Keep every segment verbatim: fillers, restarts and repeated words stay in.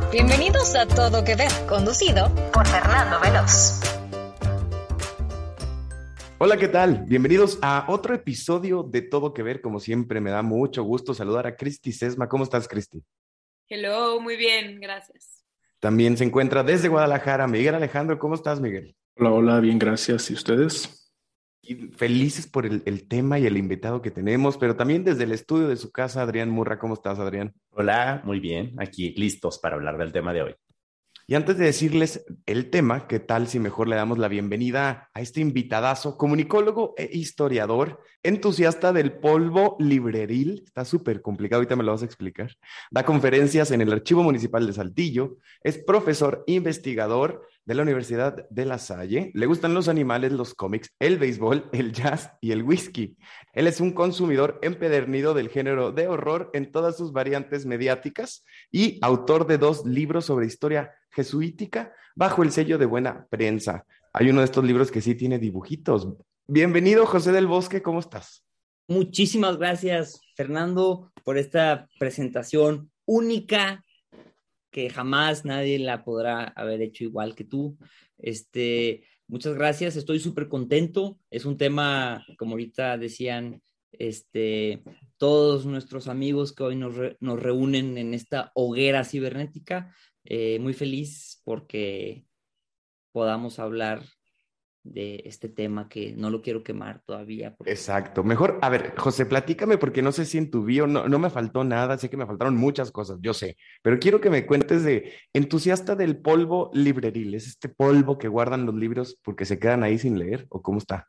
Bienvenidos a Todo Que Ver, conducido por Fernando Veloz. Hola, ¿qué tal? Bienvenidos a otro episodio de Todo Que Ver. Como siempre, me da mucho gusto saludar a Cristi Sesma. ¿Cómo estás, Cristi? Hello, muy bien, gracias. También se encuentra desde Guadalajara Miguel Alejandro. ¿Cómo estás, Miguel? Hola, hola, bien, gracias. ¿Y ustedes? Y felices por el, el tema y el invitado que tenemos, pero también desde el estudio de su casa, Adrián Murra. ¿Cómo estás, Adrián? Hola, muy bien. Aquí listos para hablar del tema de hoy. Y antes de decirles el tema, ¿qué tal si mejor le damos la bienvenida a este invitadazo, comunicólogo e historiador, entusiasta del polvo libreril? Está súper complicado, ahorita me lo vas a explicar. Da conferencias en el Archivo Municipal de Saltillo, es profesor investigador de la Universidad de La Salle. Le gustan los animales, los cómics, el béisbol, el jazz y el whisky. Él es un consumidor empedernido del género de horror en todas sus variantes mediáticas y autor de dos libros sobre historia jesuítica bajo el sello de Buena Prensa. Hay uno de estos libros que sí tiene dibujitos. Bienvenido, José del Bosque, ¿cómo estás? Muchísimas gracias, Fernando, por esta presentación única que jamás nadie la podrá haber hecho igual que tú. Este, muchas gracias, estoy súper contento. Es un tema, como ahorita decían, este, todos nuestros amigos que hoy nos, re, nos reúnen en esta hoguera cibernética. Eh, muy feliz porque podamos hablar de este tema que no lo quiero quemar todavía. Porque... Exacto. Mejor, a ver, José, platícame porque no sé si en tu bio no, no me faltó nada, sé que me faltaron muchas cosas, yo sé, pero quiero que me cuentes de entusiasta del polvo libreril. ¿Es este polvo que guardan los libros porque se quedan ahí sin leer o cómo está?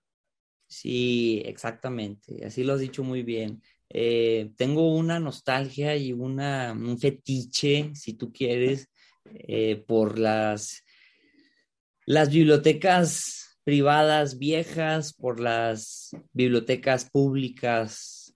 Sí, exactamente, así lo has dicho muy bien. Eh, tengo una nostalgia y una, un fetiche, si tú quieres, eh, por las, las bibliotecas privadas viejas, por las bibliotecas públicas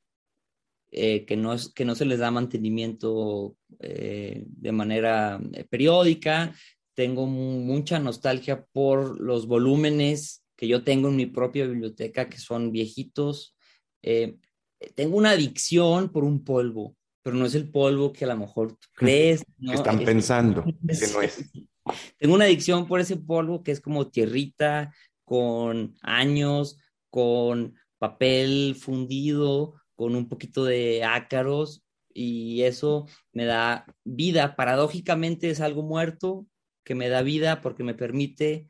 eh, que, no es, que no se les da mantenimiento eh, de manera eh, periódica. Tengo mucha nostalgia por los volúmenes que yo tengo en mi propia biblioteca, que son viejitos. Eh, tengo una adicción por un polvo, pero no es el polvo que a lo mejor tú crees, ¿no? Que están Es, pensando que no es. Tengo una adicción por ese polvo que es como tierrita, con años, con papel fundido, con un poquito de ácaros, y eso me da vida. Paradójicamente es algo muerto que me da vida porque me permite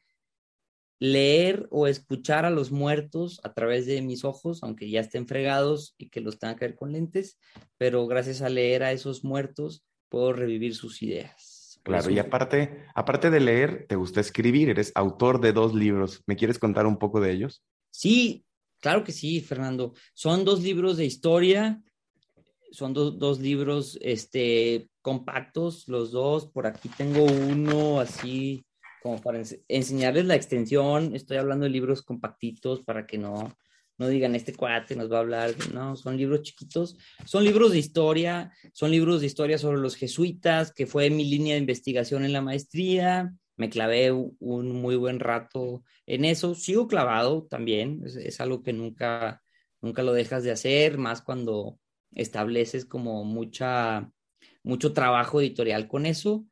leer o escuchar a los muertos a través de mis ojos, aunque ya estén fregados y que los tenga que ver con lentes, pero gracias a leer a esos muertos puedo revivir sus ideas. Claro, eso... y aparte, aparte de leer, te gusta escribir, eres autor de dos libros. ¿Me quieres contar un poco de ellos? Sí, claro que sí, Fernando. Son dos libros de historia, son do, dos libros este, compactos, los dos. Por aquí tengo uno así como para ens enseñarles la extensión. Estoy hablando de libros compactitos para que no, no digan, este cuate nos va a hablar. No, son libros chiquitos. Son libros de historia, son libros de historia sobre los jesuitas, que fue mi línea de investigación en la maestría. Me clavé un muy buen rato en eso. Sigo clavado también. Es, es algo que nunca, nunca lo dejas de hacer, más cuando estableces como mucha, mucho trabajo editorial con eso.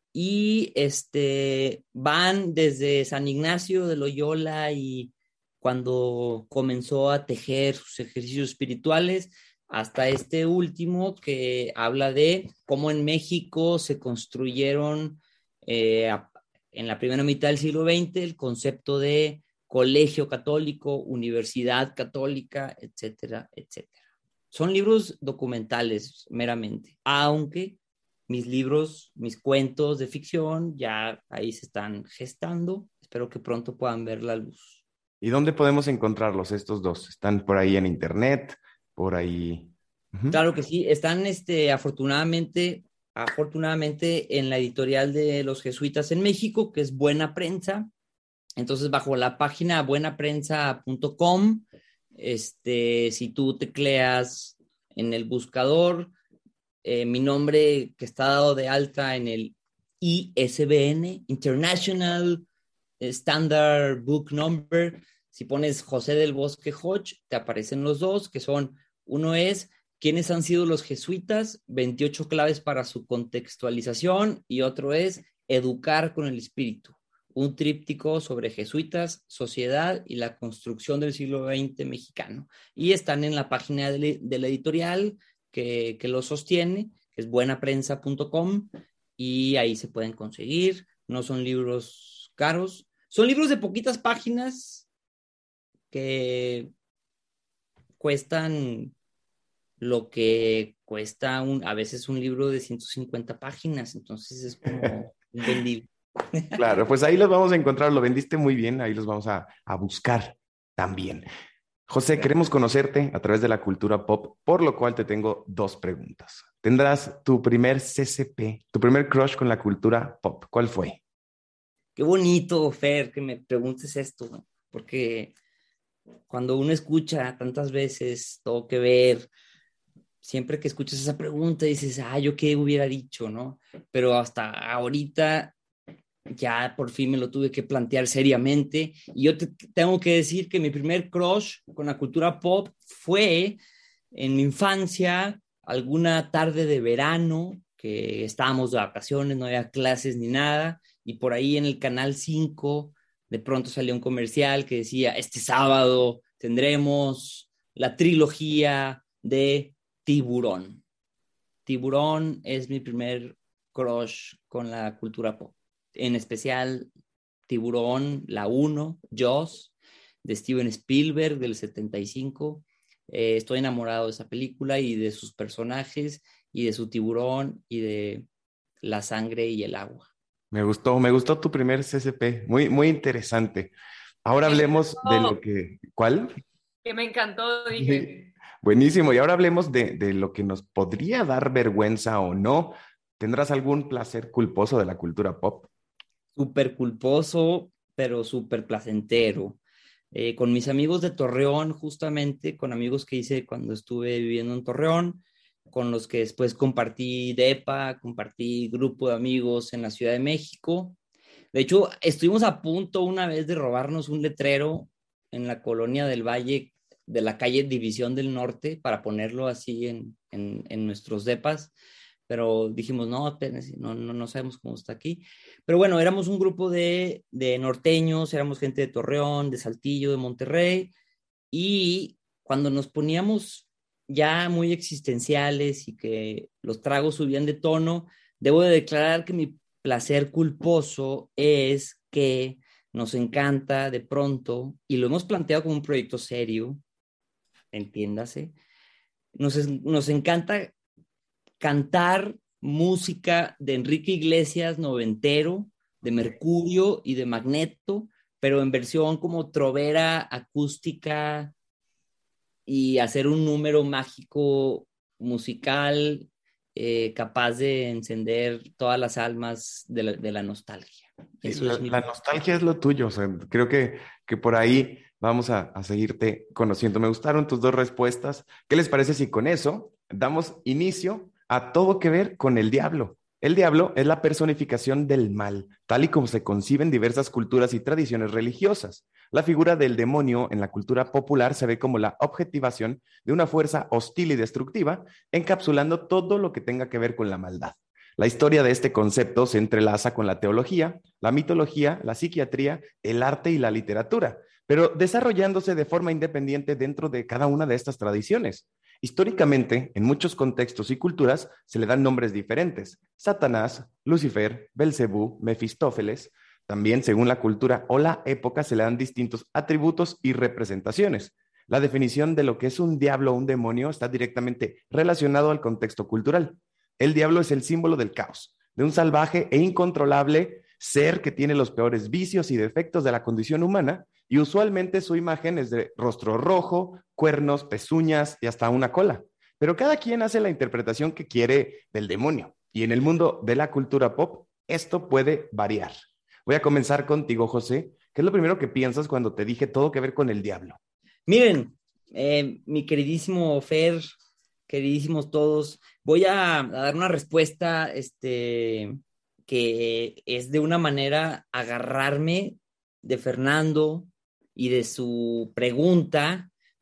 Y este, van desde San Ignacio de Loyola y cuando comenzó a tejer sus ejercicios espirituales, hasta este último que habla de cómo en México se construyeron eh, en la primera mitad del siglo veinte el concepto de colegio católico, universidad católica, etcétera, etcétera. Son libros documentales meramente, aunque mis libros, mis cuentos de ficción ya ahí se están gestando. Espero que pronto puedan ver la luz. ¿Y dónde podemos encontrarlos estos dos? ¿Están por ahí en internet? ¿Por ahí? Uh-huh. Claro que sí, están este, afortunadamente, afortunadamente en la editorial de los jesuitas en México, que es Buena Prensa. Entonces, bajo la página buena prensa punto com, este, si tú tecleas en el buscador eh, mi nombre que está dado de alta en el I S B N, International Standard Book Number, si pones José del Bosque Hodge, te aparecen los dos, que son, uno es ¿Quiénes han sido los jesuitas? veintiocho claves para su contextualización. Y otro es Educar con el espíritu, un tríptico sobre jesuitas, sociedad y la construcción del siglo veinte mexicano. Y están en la página de, de la editorial que, que lo sostiene, que es buena prensa punto com, y ahí se pueden conseguir. No son libros caros, son libros de poquitas páginas que cuestan lo que cuesta un, a veces un libro de ciento cincuenta páginas, entonces es como un vendible. Claro, pues ahí los vamos a encontrar, lo vendiste muy bien, ahí los vamos a, a buscar también. José, queremos conocerte a través de la cultura pop, por lo cual te tengo dos preguntas. ¿Tendrás tu primer C C P, tu primer crush con la cultura pop? ¿Cuál fue? Qué bonito, Fer, que me preguntes esto, ¿no? Porque cuando uno escucha tantas veces todo que ver, siempre que escuchas esa pregunta dices, ah, yo qué hubiera dicho, ¿no? Pero hasta ahorita ya por fin me lo tuve que plantear seriamente. Y yo te tengo que decir que mi primer crush con la cultura pop fue en mi infancia, alguna tarde de verano, que estábamos de vacaciones, no había clases ni nada, y por ahí en el Canal cinco de pronto salió un comercial que decía, este sábado tendremos la trilogía de Tiburón. Tiburón es mi primer crush con la cultura pop. En especial Tiburón, la uno, Jaws, de Steven Spielberg, del setenta y cinco. Eh, estoy enamorado de esa película y de sus personajes y de su tiburón y de la sangre y el agua. Me gustó, me gustó tu primer C C P, muy, muy interesante. Ahora Me hablemos de encantó. lo que... ¿Cuál? Que me encantó, dije. Buenísimo, y ahora hablemos de, de lo que nos podría dar vergüenza o no. ¿Tendrás algún placer culposo de la cultura pop? Súper culposo, pero súper placentero. Eh, con mis amigos de Torreón, justamente, con amigos que hice cuando estuve viviendo en Torreón, con los que después compartí depa, compartí grupo de amigos en la Ciudad de México. De hecho, estuvimos a punto una vez de robarnos un letrero en la colonia del Valle, de la calle División del Norte, para ponerlo así en, en, en nuestros depas, pero dijimos, no, espérense, no, no, no sabemos cómo está aquí. Pero bueno, éramos un grupo de, de norteños, éramos gente de Torreón, de Saltillo, de Monterrey, y cuando nos poníamos ya muy existenciales y que los tragos subían de tono, debo de declarar que mi placer culposo es que nos encanta de pronto, y lo hemos planteado como un proyecto serio, entiéndase, nos, nos encanta cantar música de Enrique Iglesias noventero, de Mercurio y de Magneto, pero en versión como trovera, acústica, y hacer un número mágico musical eh, capaz de encender todas las almas de la, de la nostalgia. Eso la, es mi... la nostalgia es lo tuyo, o sea, creo que, que por ahí vamos a, a seguirte conociendo. Me gustaron tus dos respuestas. ¿Qué les parece si con eso damos inicio a todo que ver con el diablo? El diablo es la personificación del mal, tal y como se concibe en diversas culturas y tradiciones religiosas. La figura del demonio en la cultura popular se ve como la objetivación de una fuerza hostil y destructiva, encapsulando todo lo que tenga que ver con la maldad. La historia de este concepto se entrelaza con la teología, la mitología, la psiquiatría, el arte y la literatura, pero desarrollándose de forma independiente dentro de cada una de estas tradiciones. Históricamente, en muchos contextos y culturas se le dan nombres diferentes: Satanás, Lucifer, Belcebú, Mefistófeles. También, según la cultura o la época, se le dan distintos atributos y representaciones. La definición de lo que es un diablo o un demonio está directamente relacionado al contexto cultural. El diablo es el símbolo del caos, de un salvaje e incontrolable ser que tiene los peores vicios y defectos de la condición humana, y usualmente su imagen es de rostro rojo, cuernos, pezuñas y hasta una cola. Pero cada quien hace la interpretación que quiere del demonio, y en el mundo de la cultura pop esto puede variar. Voy a comenzar contigo, José. ¿Qué es lo primero que piensas cuando te dije todo que ver con el diablo? Miren, eh, mi queridísimo Fer, queridísimos todos, voy a, a dar una respuesta este, que es de una manera agarrarme de Fernando y de su pregunta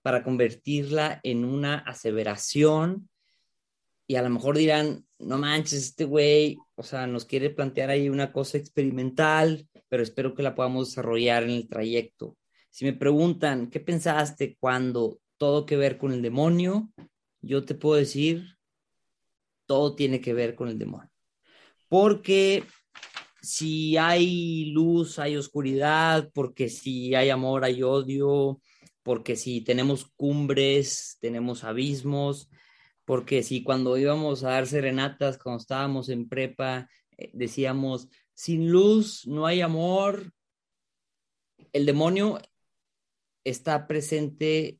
para convertirla en una aseveración, y a lo mejor dirán, no manches, este güey, o sea, nos quiere plantear ahí una cosa experimental, pero espero que la podamos desarrollar en el trayecto. Si me preguntan, ¿qué pensaste cuando todo que ver con el demonio? Yo te puedo decir, todo tiene que ver con el demonio. Porque si hay luz, hay oscuridad, porque si hay amor, hay odio, porque si tenemos cumbres, tenemos abismos, porque si cuando íbamos a dar serenatas, cuando estábamos en prepa, eh, decíamos, sin luz no hay amor. El demonio está presente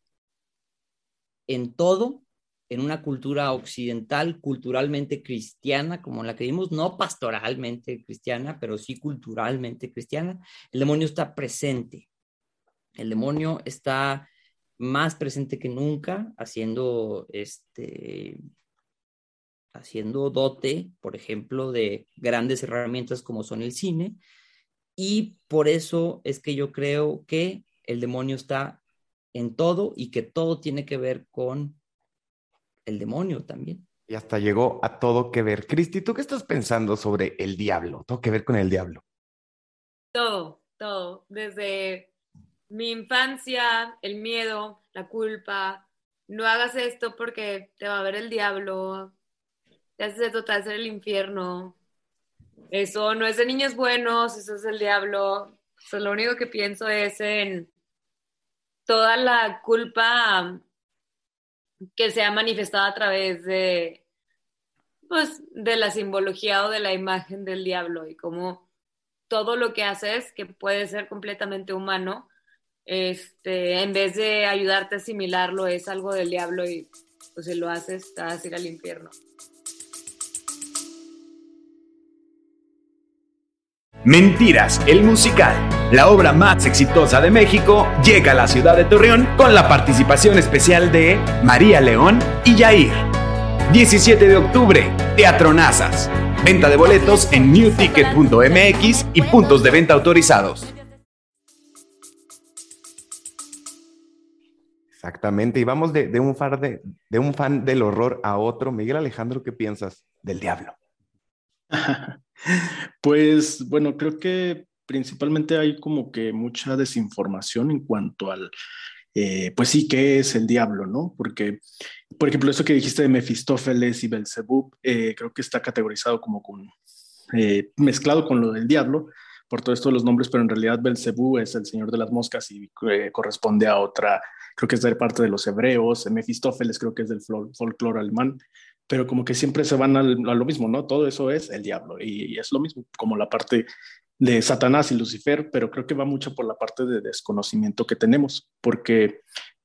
en todo, en una cultura occidental, culturalmente cristiana, como la que vimos, no pastoralmente cristiana, pero sí culturalmente cristiana. El demonio está presente. El demonio está más presente que nunca, haciendo este, haciendo dote, por ejemplo, de grandes herramientas como son el cine, y por eso es que yo creo que el demonio está en todo y que todo tiene que ver con el demonio también. Y hasta llegó a todo que ver. Cristi, ¿tú qué estás pensando sobre el diablo? Todo que ver con el diablo. Todo, todo. Desde mi infancia, el miedo, la culpa. No hagas esto porque te va a ver el diablo. Te haces esto, te va a hacer el infierno. Eso no es de niños buenos, eso es el diablo. O sea, lo único que pienso es en toda la culpa que se ha manifestado a través de, pues, de la simbología o de la imagen del diablo, y cómo todo lo que haces, que puede ser completamente humano, este, en vez de ayudarte a asimilarlo, es algo del diablo, y pues si lo haces, te vas a ir al infierno. Mentiras, el musical, la obra más exitosa de México, llega a la ciudad de Torreón con la participación especial de María León y Yair. diecisiete de octubre, Teatro Nazas. Venta de boletos en new ticket punto m x y puntos de venta autorizados. Exactamente, y vamos de, de, un fan de, de un fan del horror a otro. Miguel Alejandro, ¿qué piensas del diablo? Pues bueno, creo que principalmente hay como que mucha desinformación en cuanto al, eh, pues sí, ¿qué es el diablo, no? Porque, por ejemplo, eso que dijiste de Mefistófeles y Belzebú, eh, creo que está categorizado como con, eh, mezclado con lo del diablo, por todo esto de los nombres, pero en realidad Belzebú es el señor de las moscas y eh, corresponde a otra, creo que es de parte de los hebreos. Mefistófeles creo que es del folclore alemán, pero como que siempre se van al, a lo mismo, ¿no? Todo eso es el diablo, y, y es lo mismo, como la parte de Satanás y Lucifer, pero creo que va mucho por la parte de desconocimiento que tenemos, porque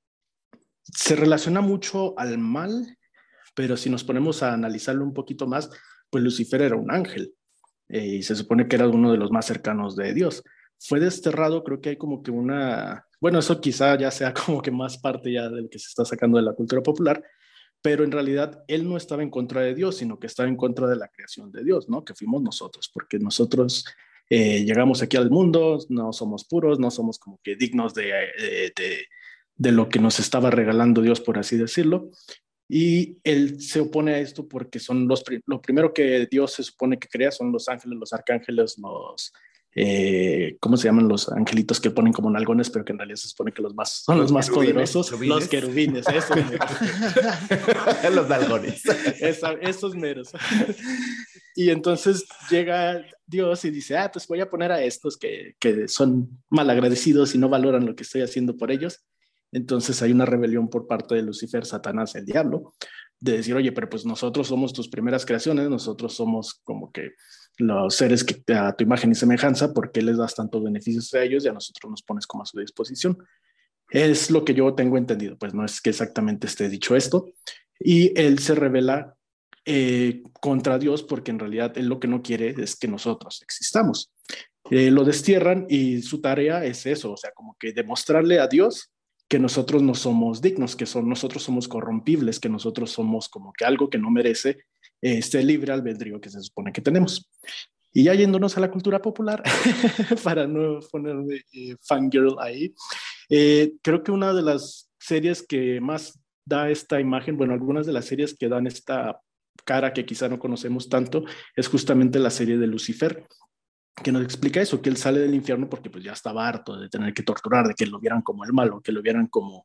se relaciona mucho al mal, pero si nos ponemos a analizarlo un poquito más, pues Lucifer era un ángel, eh, y se supone que era uno de los más cercanos de Dios. Fue desterrado, creo que hay como que una, bueno, eso quizá ya sea como que más parte ya del que se está sacando de la cultura popular, pero en realidad él no estaba en contra de Dios, sino que estaba en contra de la creación de Dios, ¿no? Que fuimos nosotros, porque nosotros eh, llegamos aquí al mundo, no somos puros, no somos como que dignos de, de, de, de lo que nos estaba regalando Dios, por así decirlo. Y él se opone a esto porque son los, lo primero que Dios se supone que crea son los ángeles, los arcángeles, los... Eh, ¿cómo se llaman los angelitos que ponen como nalgones, pero que en realidad se supone que los más, son los, los más poderosos? Querubines. Los querubines, esos meros. Los nalgones. Esa, esos meros. Y entonces llega Dios y dice, ah, pues voy a poner a estos que, que son malagradecidos y no valoran lo que estoy haciendo por ellos. Entonces hay una rebelión por parte de Lucifer, Satanás, el diablo, de decir, oye, pero pues nosotros somos tus primeras creaciones, nosotros somos como que los seres que a tu imagen y semejanza, ¿por qué les das tantos beneficios a ellos y a nosotros nos pones como a su disposición? Es lo que yo tengo entendido, pues no es que exactamente esté dicho esto, y él se revela eh, contra Dios porque en realidad él lo que no quiere es que nosotros existamos. Eh, lo destierran y su tarea es eso, o sea, como que demostrarle a Dios que nosotros no somos dignos, que son, nosotros somos corrompibles, que nosotros somos como que algo que no merece este libre albedrío que se supone que tenemos. Y ya yéndonos a la cultura popular, para no ponerme eh, fangirl ahí, eh, creo que una de las series que más da esta imagen, bueno, algunas de las series que dan esta cara que quizá no conocemos tanto, es justamente la serie de Lucifer, que nos explica eso, que él sale del infierno porque pues ya estaba harto de tener que torturar, de que lo vieran como el malo, que lo vieran como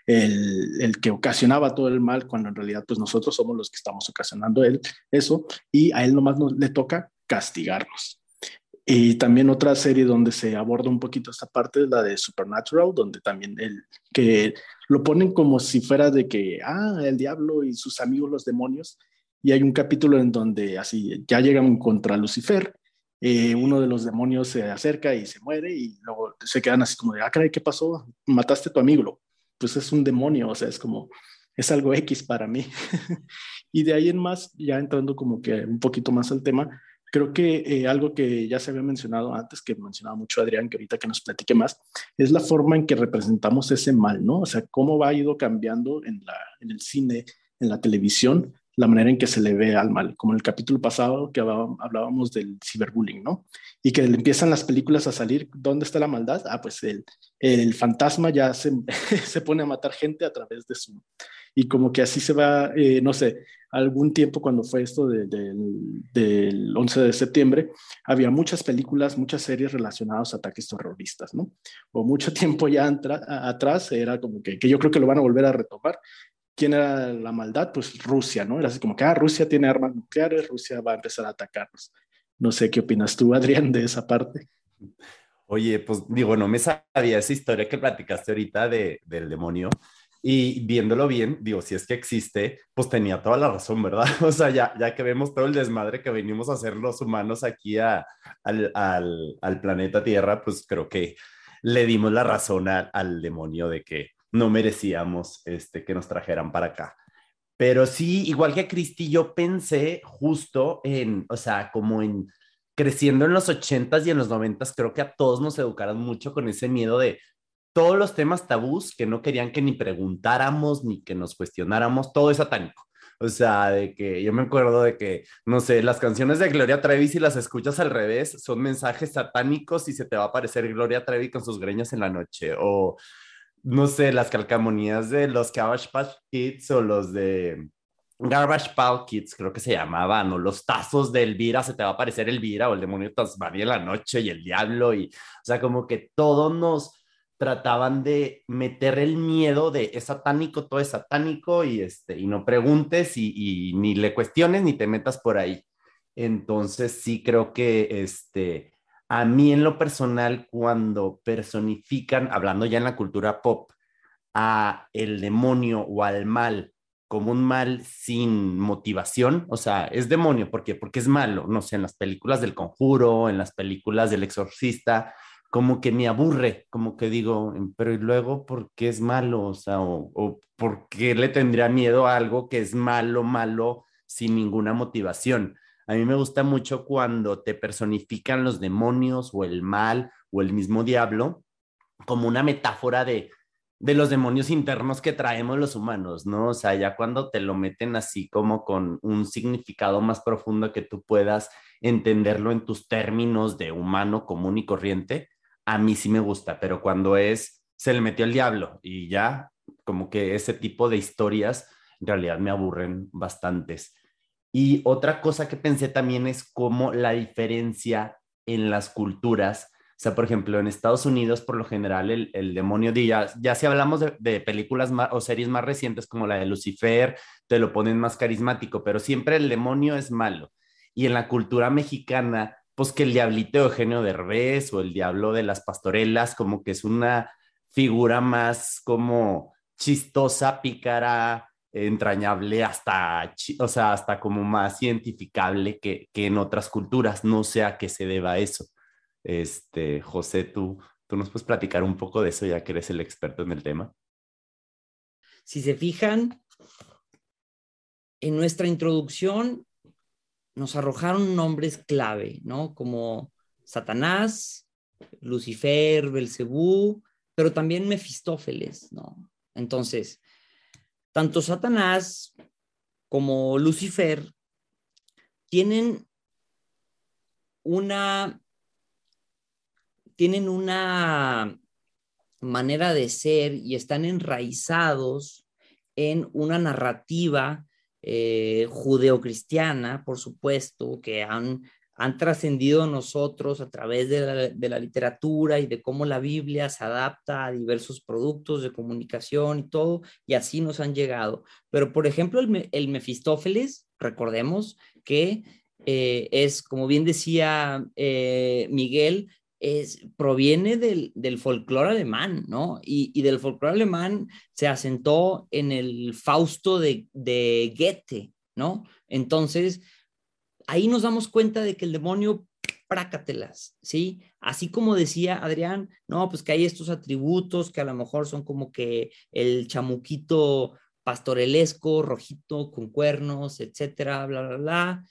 el, el que ocasionaba todo el mal, cuando en realidad pues nosotros somos los que estamos ocasionando él, eso, y a él nomás nos, le toca castigarnos. Y también otra serie donde se aborda un poquito esta parte es la de Supernatural, donde también el que lo ponen como si fuera de que, ah, el diablo y sus amigos los demonios, y hay un capítulo en donde así ya llegan contra Lucifer, eh, uno de los demonios se acerca y se muere y luego se quedan así como de, ah, caray, ¿qué pasó? Mataste a tu amigo. Pues es un demonio, o sea, es como, es algo X para mí. Y de ahí en más, ya entrando como que un poquito más al tema, creo que eh, algo que ya se había mencionado antes, que mencionaba mucho Adrián, que ahorita que nos platique más, es la forma en que representamos ese mal, ¿no? O sea, cómo va ido cambiando en, la, en el cine, en la televisión, la manera en que se le ve al mal, como en el capítulo pasado que hablábamos del ciberbullying, ¿no? Y que empiezan las películas a salir, ¿dónde está la maldad? Ah, pues el, el fantasma ya se, se pone a matar gente a través de Zoom. Y como que así se va, eh, no sé, algún tiempo cuando fue esto de, de, del once de septiembre, había muchas películas, muchas series relacionadas a ataques terroristas, ¿no? O mucho tiempo ya antra, a, atrás era como que, que yo creo que lo van a volver a retomar. ¿Quién era la maldad? Pues Rusia, ¿no? Era así como que, ah, Rusia tiene armas nucleares, Rusia va a empezar a atacarnos. No sé qué opinas tú, Adrián, de esa parte. Oye, pues digo, no me sabía esa historia que platicaste ahorita de, del demonio. Y viéndolo bien, digo, si es que existe, pues tenía toda la razón, ¿verdad? O sea, ya, ya que vemos todo el desmadre que venimos a hacer los humanos aquí a, al, al, al planeta Tierra, pues creo que le dimos la razón a, al demonio de que no merecíamos este, que nos trajeran para acá. Pero sí, igual que Cristi, yo pensé justo en, o sea, como en creciendo en los ochentas y en los noventas, creo que a todos nos educaron mucho con ese miedo de todos los temas tabús que no querían que ni preguntáramos ni que nos cuestionáramos, todo es satánico. O sea, de que yo me acuerdo de que, no sé, las canciones de Gloria Trevi, si las escuchas al revés, son mensajes satánicos y se te va a aparecer Gloria Trevi con sus greñas en la noche. O, no sé, las calcamonías de los Cabbage Patch Kids o los de Garbage Pail Kids, creo que se llamaban, o los tazos de Elvira, se te va a aparecer Elvira o el demonio Tasmania en la noche y el diablo. Y, o sea, como que todos nos trataban de meter el miedo de es satánico, todo es satánico y, este, y no preguntes y, y ni le cuestiones ni te metas por ahí. Entonces sí creo que este, a mí en lo personal cuando personifican, hablando ya en la cultura pop, a el demonio o al mal como un mal sin motivación, o sea, es demonio, ¿por qué? Porque es malo, no sé, en las películas del Conjuro, en las películas del Exorcista, como que me aburre, como que digo, pero y luego, ¿por qué es malo? O sea, o, o ¿por qué le tendría miedo a algo que es malo, malo, sin ninguna motivación? A mí me gusta mucho cuando te personifican los demonios o el mal o el mismo diablo como una metáfora de, de los demonios internos que traemos los humanos, ¿no? O sea, ya cuando te lo meten así como con un significado más profundo que tú puedas entenderlo en tus términos de humano común y corriente, a mí sí me gusta, pero cuando es, se le metió el diablo y ya, como que ese tipo de historias en realidad me aburren bastantes. Y otra cosa que pensé también es cómo la diferencia en las culturas, o sea, por ejemplo, en Estados Unidos, por lo general, el, el demonio, de, ya, ya si hablamos de, de películas más, o series más recientes como la de Lucifer, te lo ponen más carismático, pero siempre el demonio es malo. Y en la cultura mexicana, pues que el diablito de Eugenio Derbez o el diablo de las pastorelas, como que es una figura más como chistosa, pícara, entrañable, hasta, o sea, hasta como más identificable que, que en otras culturas. No sé a qué se deba eso. Este, José, ¿tú, tú nos puedes platicar un poco de eso ya que eres el experto en el tema? Si se fijan, en nuestra introducción nos arrojaron nombres clave, ¿no? Como Satanás, Lucifer, Belcebú, pero también Mefistófeles, ¿no? Entonces, tanto Satanás como Lucifer tienen una, tienen una manera de ser y están enraizados en una narrativa eh, judeocristiana, por supuesto, que han, han trascendido a nosotros a través de la, de la literatura y de cómo la Biblia se adapta a diversos productos de comunicación y todo, y así nos han llegado. Pero, por ejemplo, el, el Mefistófeles, recordemos que eh, es, como bien decía eh, Miguel, Es, proviene del, del folclore alemán, ¿no? Y, y del folclore alemán se asentó en el Fausto de, de Goethe, ¿no? Entonces, ahí nos damos cuenta de que el demonio, prácatelas, ¿sí? Así como decía Adrián, no, pues que hay estos atributos que a lo mejor son como que el chamuquito pastorelesco, rojito, con cuernos, etcétera, bla, bla, bla.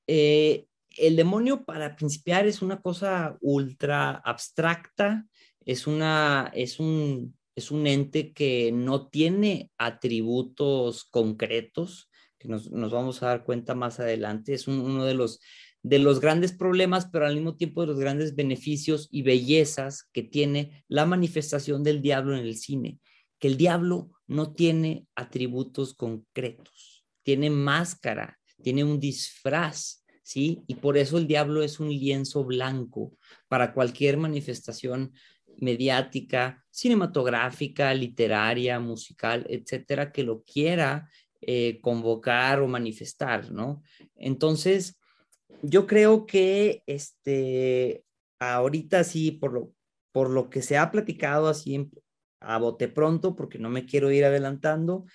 Eh, el demonio, para principiar, es una cosa ultra abstracta, es, una, es, un, es un ente que no tiene atributos concretos, que nos, nos vamos a dar cuenta más adelante. Es un, uno de los, de los grandes problemas, pero al mismo tiempo de los grandes beneficios y bellezas que tiene la manifestación del diablo en el cine, que el diablo no tiene atributos concretos, tiene máscara, tiene un disfraz, ¿sí? Y por eso el diablo es un lienzo blanco para cualquier manifestación mediática, cinematográfica, literaria, musical, etcétera, que lo quiera eh, convocar o manifestar, ¿no? Entonces, yo creo que este, ahorita sí, por lo, por lo que se ha platicado así en, a bote pronto, porque no me quiero ir adelantando,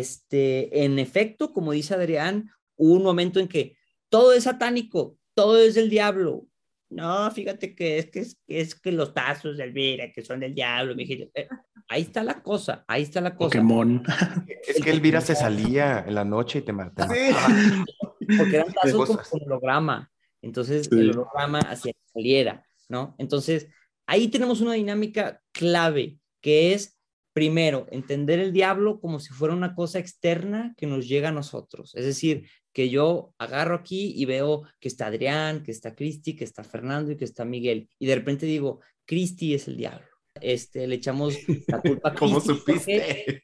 este, en efecto, como dice Adrián, hubo un momento en que todo es satánico, todo es del diablo. No, fíjate que es que, es, es que los tazos de Elvira, que son del diablo. Eh, ahí está la cosa, ahí está la cosa. Pokémon. Es que Elvira se salía en la noche y te mataba. Sí. Porque eran tazos como con holograma. Entonces, sí, el holograma hacía que saliera, ¿no? Entonces, ahí tenemos una dinámica clave, que es, primero, entender el diablo como si fuera una cosa externa que nos llega a nosotros. Es decir, que yo agarro aquí y veo que está Adrián, que está Cristi, que está Fernando y que está Miguel. Y de repente digo, Cristi es el diablo. Este, le echamos la culpa a Cristi. ¿Cómo supiste?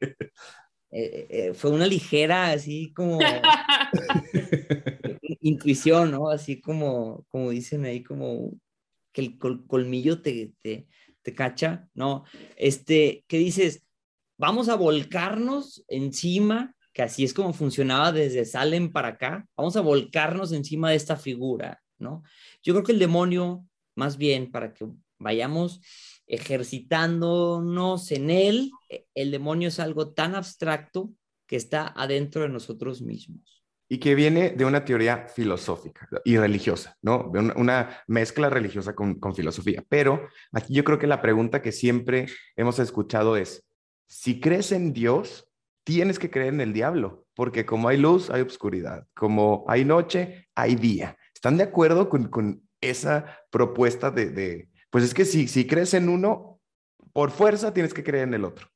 Eh, eh, fue una ligera, así como intuición, ¿no? Así como, como dicen ahí, como que el col colmillo te, te, te cacha, ¿no? Este, ¿qué dices? Vamos a volcarnos encima, que así es como funcionaba desde Salem para acá, vamos a volcarnos encima de esta figura, ¿no? Yo creo que el demonio, más bien, para que vayamos ejercitándonos en él, el demonio es algo tan abstracto que está adentro de nosotros mismos. Y que viene de una teoría filosófica y religiosa, ¿no? De una, una mezcla religiosa con, con filosofía. Pero aquí yo creo que la pregunta que siempre hemos escuchado es, si crees en Dios, tienes que creer en el diablo, porque como hay luz, hay oscuridad, como hay noche, hay día. ¿Están de acuerdo con, con esa propuesta de, de, pues es que si, si crees en uno, por fuerza tienes que creer en el otro?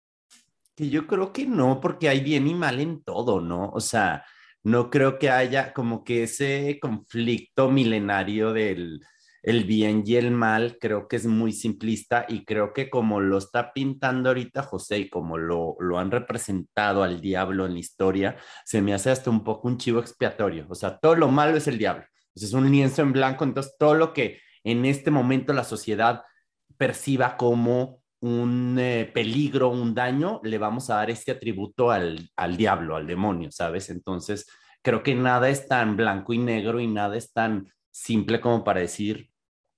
Que yo creo que no, porque hay bien y mal en todo, ¿no? O sea, no creo que haya como que ese conflicto milenario del el bien y el mal, creo que es muy simplista y creo que como lo está pintando ahorita José y como lo, lo han representado al diablo en la historia, se me hace hasta un poco un chivo expiatorio. O sea, todo lo malo es el diablo. O sea, es un lienzo en blanco, entonces todo lo que en este momento la sociedad perciba como un eh, peligro, un daño, le vamos a dar este atributo al, al diablo, al demonio, ¿sabes? Entonces, creo que nada es tan blanco y negro y nada es tan simple como para decir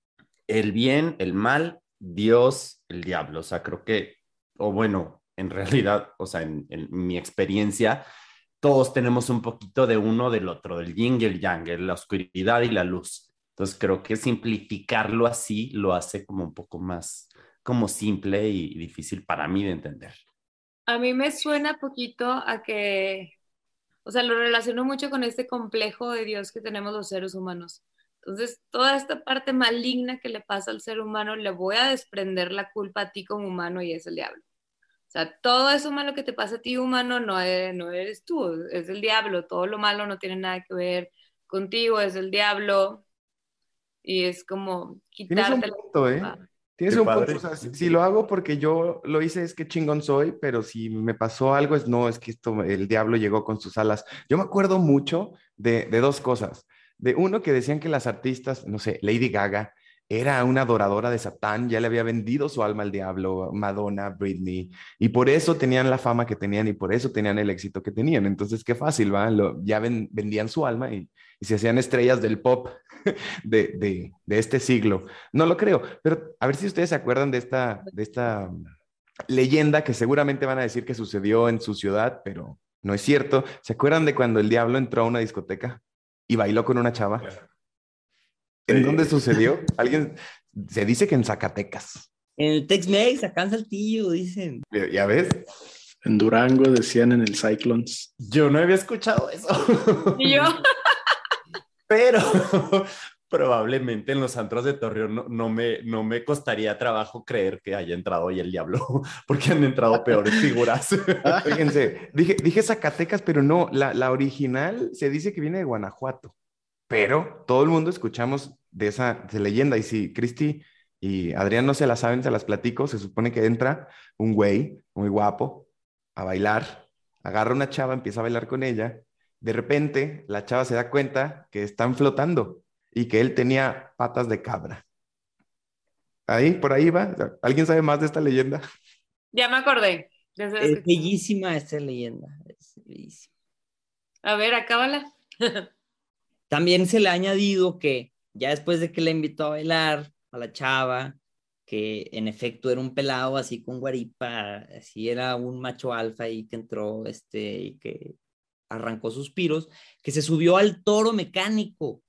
el bien, el mal, Dios, el diablo. O sea, creo que, o bueno, en realidad, o sea, en, en mi experiencia, todos tenemos un poquito de uno del otro, del yin y el yang, la oscuridad y la luz. Entonces, creo que simplificarlo así lo hace como un poco más como simple y difícil para mí de entender. A mí me suena poquito a que, o sea, lo relaciono mucho con este complejo de Dios que tenemos los seres humanos. Entonces, toda esta parte maligna que le pasa al ser humano, le voy a desprender la culpa a ti como humano y es el diablo. O sea, todo eso malo que te pasa a ti humano no eres, no eres tú, es el diablo. Todo lo malo no tiene nada que ver contigo, es el diablo. Y es como quitarte Tienes un punto, ¿eh? Tienes Qué un padre. punto, o sea, si, si lo hago porque yo lo hice es que chingón soy, pero si me pasó algo es no, es que esto, el diablo llegó con sus alas. Yo me acuerdo mucho de, de dos cosas. De uno que decían que las artistas, no sé, Lady Gaga era una adoradora de Satán, ya le había vendido su alma al diablo, Madonna, Britney, y por eso tenían la fama que tenían y por eso tenían el éxito que tenían. Entonces, qué fácil, ¿va? Lo, ya ven- vendían su alma y, y se hacían estrellas del pop de, de, de este siglo. No lo creo, pero a ver si ustedes se acuerdan de esta, de esta um, leyenda que seguramente van a decir que sucedió en su ciudad, pero no es cierto. ¿Se acuerdan de cuando el diablo entró a una discoteca y bailó con una chava? ¿En dónde Sí. sucedió? Alguien se dice que en Zacatecas. En el Tex-Mex, acá en Saltillo, dicen. ¿Ya ya ves? En Durango decían en el Cyclones. Yo no había escuchado eso. Y yo, Pero probablemente en los antros de Torreón no, no me, no me costaría trabajo creer que haya entrado hoy el diablo, porque han entrado peores figuras. Fíjense, dije, dije Zacatecas, pero no, la, la original se dice que viene de Guanajuato, pero todo el mundo escuchamos de esa de leyenda. Y si Cristi y Adrián no se la saben, se las platico. Se supone que entra un güey muy guapo a bailar, agarra una chava, empieza a bailar con ella. De repente, la chava se da cuenta que están flotando y que él tenía patas de cabra. Ahí, por ahí va. ¿Alguien sabe más de esta leyenda? ya me acordé. Ya sé Es que- bellísima esta leyenda. Es bellísima. A ver, acábala. También se le ha añadido que ya después de que le invitó a bailar a la chava, que en efecto era un pelado así con guaripa, así era un macho alfa y que entró este y que arrancó suspiros, que se subió al toro mecánico,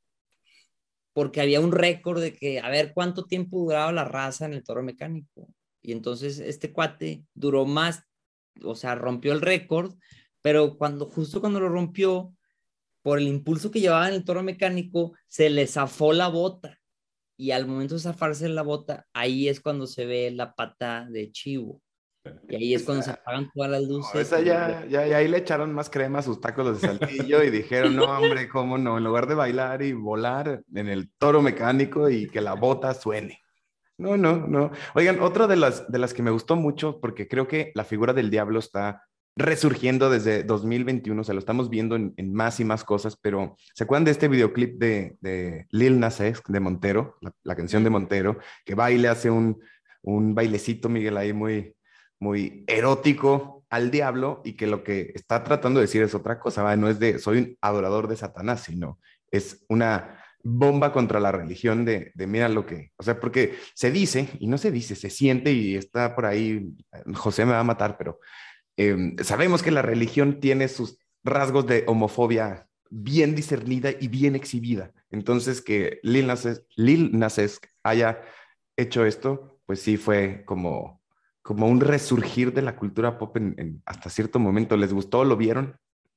porque había un récord de que a ver cuánto tiempo duraba la raza en el toro mecánico. Y entonces este cuate duró más, o sea, rompió el récord, pero cuando justo cuando lo rompió, por el impulso que llevaba en el toro mecánico, se le zafó la bota. Y al momento de zafarse la bota, ahí es cuando se ve la pata de chivo. Y ahí es cuando se apagan todas las No, luces. esa ya, ya, ya ahí le echaron más crema a sus tacos los de Saltillo y dijeron, no, hombre, cómo no, en lugar de bailar y volar en el toro mecánico y que la bota suene. No, no, no. Oigan, otra de las, de las que me gustó mucho, porque creo que la figura del diablo está resurgiendo desde dos mil veintiuno, o sea, lo estamos viendo en, en más y más cosas, pero ¿se acuerdan de este videoclip de, de Lil Nas X, de Montero, la, la canción de Montero, que baila, hace un, un bailecito, Miguel, ahí muy, muy erótico al diablo y que lo que está tratando de decir es otra cosa, ¿va? No es de soy un adorador de Satanás, sino es una bomba contra la religión de, de mira lo que, o sea, porque se dice, y no se dice, se siente y está por ahí, José me va a matar, pero eh, sabemos que la religión tiene sus rasgos de homofobia bien discernida y bien exhibida. Entonces, que Lil Nas X, Lil Nas X haya hecho esto, pues sí fue como, como un resurgir de la cultura pop en, en, hasta cierto momento. ¿Les gustó? ¿Lo vieron?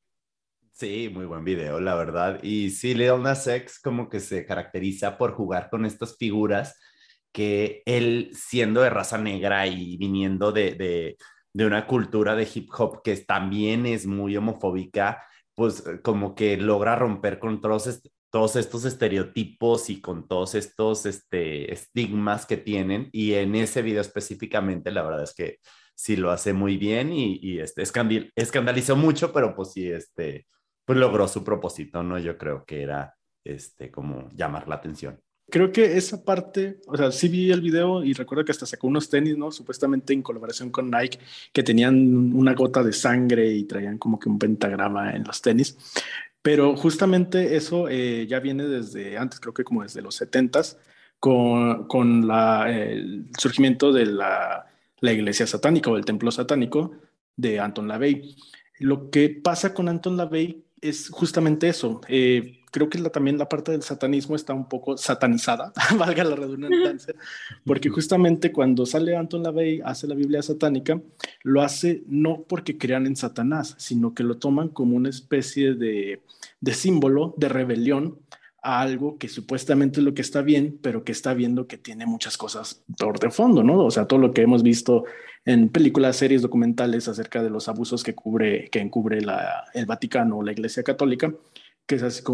Sí, muy buen video, la verdad. Y sí, Lil Nas X como que se caracteriza por jugar con estas figuras que él, siendo de raza negra y viniendo de, de, de una cultura de hip hop que también es muy homofóbica, pues como que logra romper con todos, est todos estos estereotipos y con todos estos este, estigmas que tienen. Y en ese video específicamente, la verdad es que sí lo hace muy bien y, y este, escandil escandalizó mucho, pero pues sí, este, pues logró su propósito, ¿no? Yo creo que era este, como llamar la atención. Creo que esa parte, o sea, sí vi el video y recuerdo que hasta sacó unos tenis, ¿no? Supuestamente en colaboración con Nike, que tenían una gota de sangre y traían como que un pentagrama en los tenis. Pero justamente eso eh, ya viene desde antes, creo que como desde los setentas, con, con la, eh, el surgimiento de la, la iglesia satánica o el templo satánico de Anton LaVey. Lo que pasa con Anton LaVey es justamente eso. Eh, creo que la, también la parte del satanismo está un poco satanizada, valga la redundancia, porque justamente cuando sale Anton LaVey, hace la Biblia satánica, lo hace no porque crean en Satanás, sino que lo toman como una especie de, de símbolo de rebelión a algo que supuestamente es lo que está bien, pero que está viendo que tiene muchas cosas por de fondo, ¿no? O sea, todo lo que hemos visto en películas, series, documentales acerca de los abusos que cubre, que encubre la, el Vaticano o la Iglesia Católica, que es así como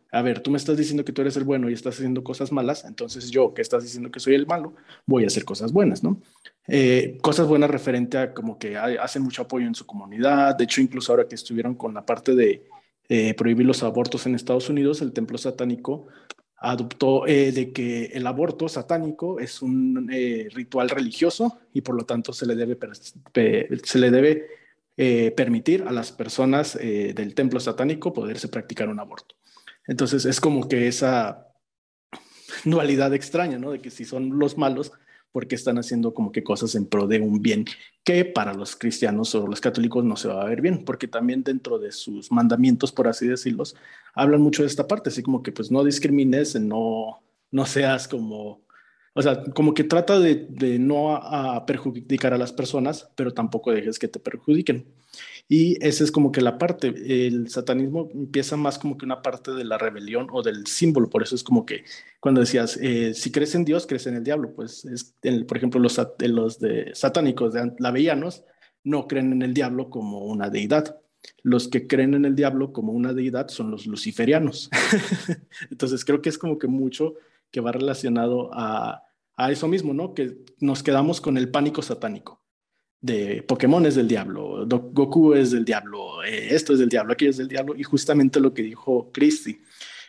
a ver, tú me estás diciendo que tú eres el bueno y estás haciendo cosas malas, entonces yo, que estás diciendo que soy el malo, voy a hacer cosas buenas, ¿no? Eh, cosas buenas referente a como que hay- hacen mucho apoyo en su comunidad. De hecho, incluso ahora que estuvieron con la parte de eh, prohibir los abortos en Estados Unidos, el templo satánico adoptó eh, de que el aborto satánico es un eh, ritual religioso y por lo tanto se le debe, per- pe- se le debe eh, permitir a las personas eh, del templo satánico poderse practicar un aborto. Entonces es como que esa dualidad extraña, ¿no? De que si son los malos, porque están haciendo como que cosas en pro de un bien que para los cristianos o los católicos no se va a ver bien, porque también dentro de sus mandamientos, por así decirlos, hablan mucho de esta parte, así como que pues no discrimines, no, no seas como, o sea, como que trata de, de no a, a perjudicar a las personas, pero tampoco dejes que te perjudiquen. Y esa es como que la parte, el satanismo empieza más como que una parte de la rebelión o del símbolo, por eso es como que cuando decías, eh, si crees en Dios, crees en el diablo, pues es, el, por ejemplo, los, los de, satánicos de lavellanos no creen en el diablo como una deidad. Los que creen en el diablo como una deidad son los luciferianos. Entonces creo que es como que mucho que va relacionado a, a eso mismo, ¿no? Que nos quedamos con el pánico satánico de Pokémon es del diablo, Do Goku es del diablo, eh, esto es del diablo, aquello es del diablo, y justamente lo que dijo Christy,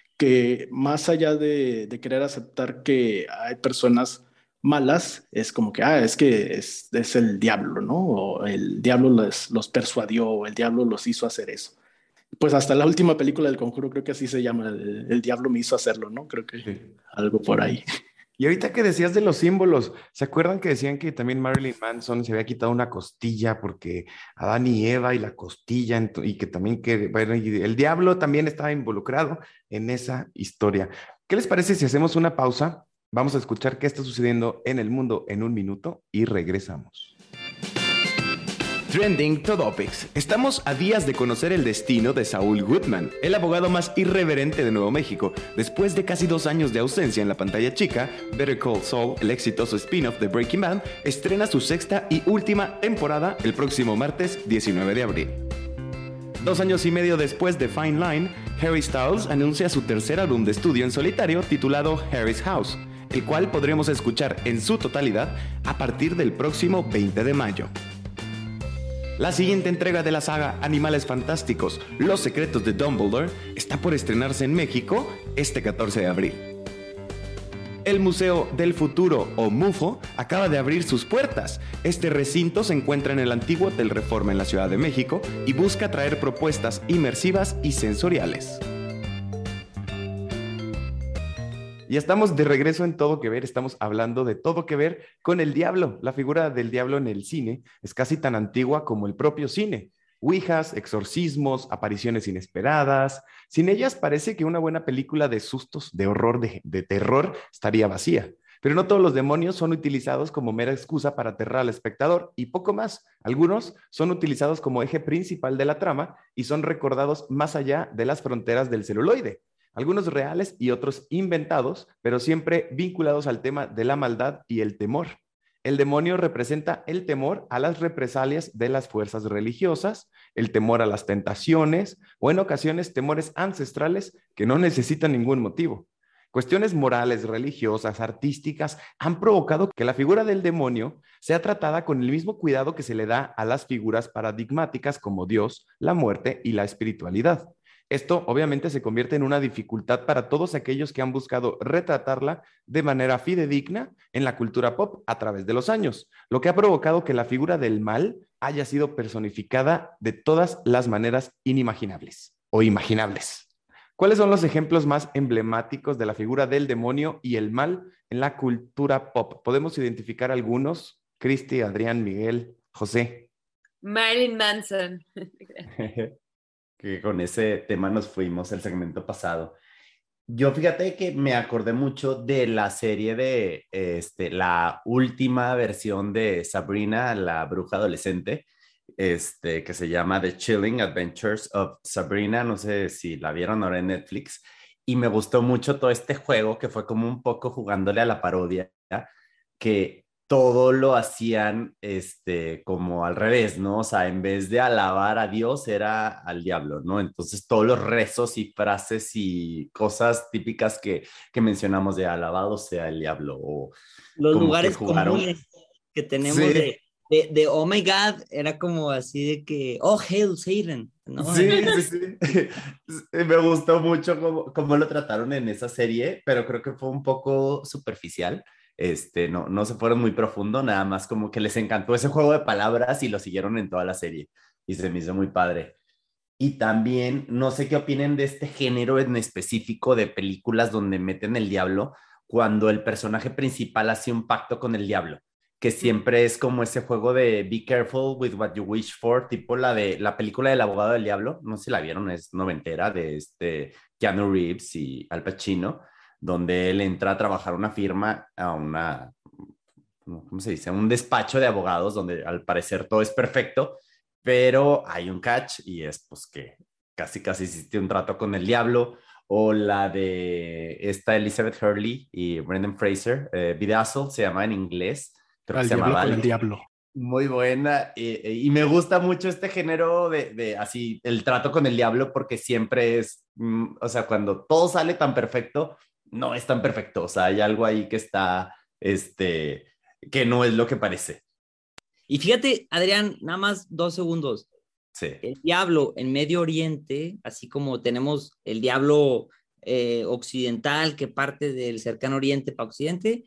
que más allá de, de querer aceptar que hay personas malas, es como que, ah, es que es, es el diablo, ¿no? O el diablo los, los persuadió, o el diablo los hizo hacer eso. Pues hasta la última película del Conjuro creo que así se llama, el, el diablo me hizo hacerlo, ¿no? Creo que Sí. algo por ahí. Y ahorita que decías de los símbolos, ¿se acuerdan que decían que también Marilyn Manson se había quitado una costilla porque Adán y Eva y la costilla, ento- y que también que, bueno, y el diablo también estaba involucrado en esa historia? ¿Qué les parece si hacemos una pausa? Vamos a escuchar qué está sucediendo en el mundo en un minuto y regresamos. Trending Topics. Estamos a días de conocer el destino de Saul Goodman, el abogado más irreverente de Nuevo México. Después de casi dos años de ausencia en la pantalla chica, Better Call Saul, el exitoso spin-off de Breaking Bad, estrena su sexta y última temporada el próximo martes diecinueve de abril. Dos años y medio después de Fine Line, Harry Styles anuncia su tercer álbum de estudio en solitario titulado Harry's House, el cual podremos escuchar en su totalidad a partir del próximo veinte de mayo. La siguiente entrega de la saga Animales Fantásticos, Los Secretos de Dumbledore, está por estrenarse en México este catorce de abril. El Museo del Futuro, o MUFO, acaba de abrir sus puertas. Este recinto se encuentra en el antiguo Hotel Reforma en la Ciudad de México y busca traer propuestas inmersivas y sensoriales. Y estamos de regreso en Todo que Ver, estamos hablando de Todo que Ver con el diablo. La figura del diablo en el cine es casi tan antigua como el propio cine. Ouijas, exorcismos, apariciones inesperadas. Sin ellas parece que una buena película de sustos, de horror, de, de terror estaría vacía. Pero no todos los demonios son utilizados como mera excusa para aterrar al espectador y poco más. Algunos son utilizados como eje principal de la trama y son recordados más allá de las fronteras del celuloide. Algunos reales y otros inventados, pero siempre vinculados al tema de la maldad y el temor. El demonio representa el temor a las represalias de las fuerzas religiosas, el temor a las tentaciones o en ocasiones temores ancestrales que no necesitan ningún motivo. Cuestiones morales, religiosas, artísticas han provocado que la figura del demonio sea tratada con el mismo cuidado que se le da a las figuras paradigmáticas como Dios, la muerte y la espiritualidad. Esto obviamente se convierte en una dificultad para todos aquellos que han buscado retratarla de manera fidedigna en la cultura pop a través de los años, lo que ha provocado que la figura del mal haya sido personificada de todas las maneras inimaginables o imaginables. ¿Cuáles son los ejemplos más emblemáticos de la figura del demonio y el mal en la cultura pop? ¿Podemos identificar algunos? Cristi, Adrián, Miguel, José. Marilyn Manson. Que con ese tema nos fuimos el segmento pasado. Yo fíjate que me acordé mucho de la serie de este, la última versión de Sabrina, la bruja adolescente, este, que se llama The Chilling Adventures of Sabrina. No sé si la vieron ahora en Netflix. Y me gustó mucho todo este juego que fue como un poco jugándole a la parodia, ¿ya? Que todo lo hacían este, como al revés, ¿no? O sea, en vez de alabar a Dios, era al diablo, ¿no? Entonces, todos los rezos y frases y cosas típicas que, que mencionamos de alabado sea el diablo, o Los como que lugares jugaron. comunes que tenemos Sí, de, de, de oh my God, era como así de que, oh, hail Satan, ¿no? sí, sí, sí. Me gustó mucho cómo, cómo lo trataron en esa serie, pero creo que fue un poco superficial. Este, no, no se fueron muy profundo, nada más como que les encantó ese juego de palabras y lo siguieron en toda la serie. Y se me hizo muy padre. Y también, no sé qué opinen de este género en específico de películas donde meten el diablo cuando el personaje principal hace un pacto con el diablo, que siempre es como ese juego de be careful with what you wish for, tipo la de la película del abogado del diablo, no sé si la vieron, es noventera, de este Keanu Reeves y Al Pacino, donde él entra a trabajar a una firma, a una, ¿cómo se dice? Un despacho de abogados donde al parecer todo es perfecto, pero hay un catch y es pues que casi casi hiciste un trato con el diablo. O la de esta Elizabeth Hurley y Brendan Fraser, eh, Bedazzled se llama en inglés, creo que Al se diablo llamaba. con el diablo. Muy buena, y, y me gusta mucho este género de, de así, el trato con el diablo, porque siempre es, mm, o sea, cuando todo sale tan perfecto, no es tan perfecto, o sea, hay algo ahí que está, este, que no es lo que parece. Y fíjate, Adrián, nada más dos segundos. Sí. El diablo en Medio Oriente, así como tenemos el diablo eh, occidental que parte del cercano oriente para occidente,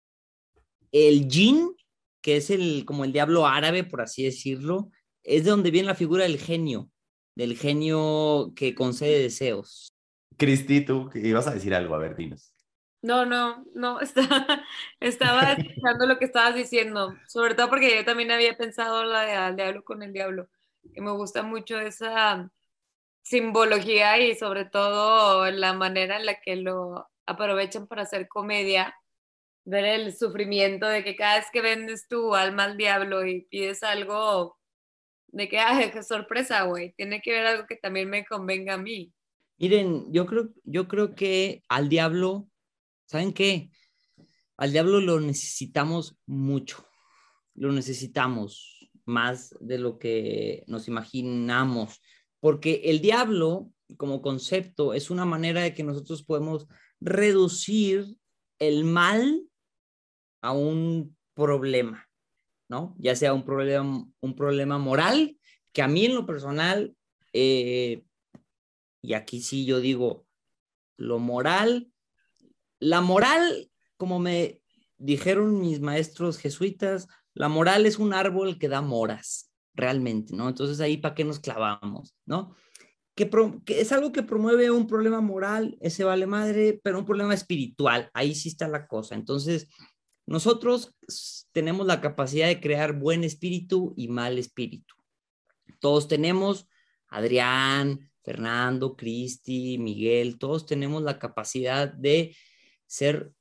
el jinn, que es el, como el diablo árabe, por así decirlo, es de donde viene la figura del genio, del genio que concede deseos. Cristi, tú ibas a decir algo, a ver, dinos. No, no, no, está, estaba escuchando lo que estabas diciendo, sobre todo porque yo también había pensado la de al diablo con el diablo, que me gusta mucho esa simbología y sobre todo la manera en la que lo aprovechan para hacer comedia, ver el sufrimiento de que cada vez que vendes tu alma al diablo y pides algo de que, ay, qué sorpresa, güey, tiene que ver algo que también me convenga a mí. Miren, yo creo, yo creo que al diablo, ¿saben qué? Al diablo lo necesitamos mucho, lo necesitamos más de lo que nos imaginamos, porque el diablo como concepto es una manera de que nosotros podemos reducir el mal a un problema, ¿no? Ya sea un problema, un problema moral, que a mí en lo personal, eh, y aquí sí yo digo, lo moral, la moral, como me dijeron mis maestros jesuitas, la moral es un árbol que da moras, realmente, ¿no? Entonces ahí, ¿para qué nos clavamos, no? Que, pro, que es algo que promueve un problema moral, ese vale madre, pero un problema espiritual, ahí sí está la cosa. Entonces, nosotros tenemos la capacidad de crear buen espíritu y mal espíritu. Todos tenemos, Adrián, Fernando, Cristi, Miguel, todos tenemos la capacidad de ser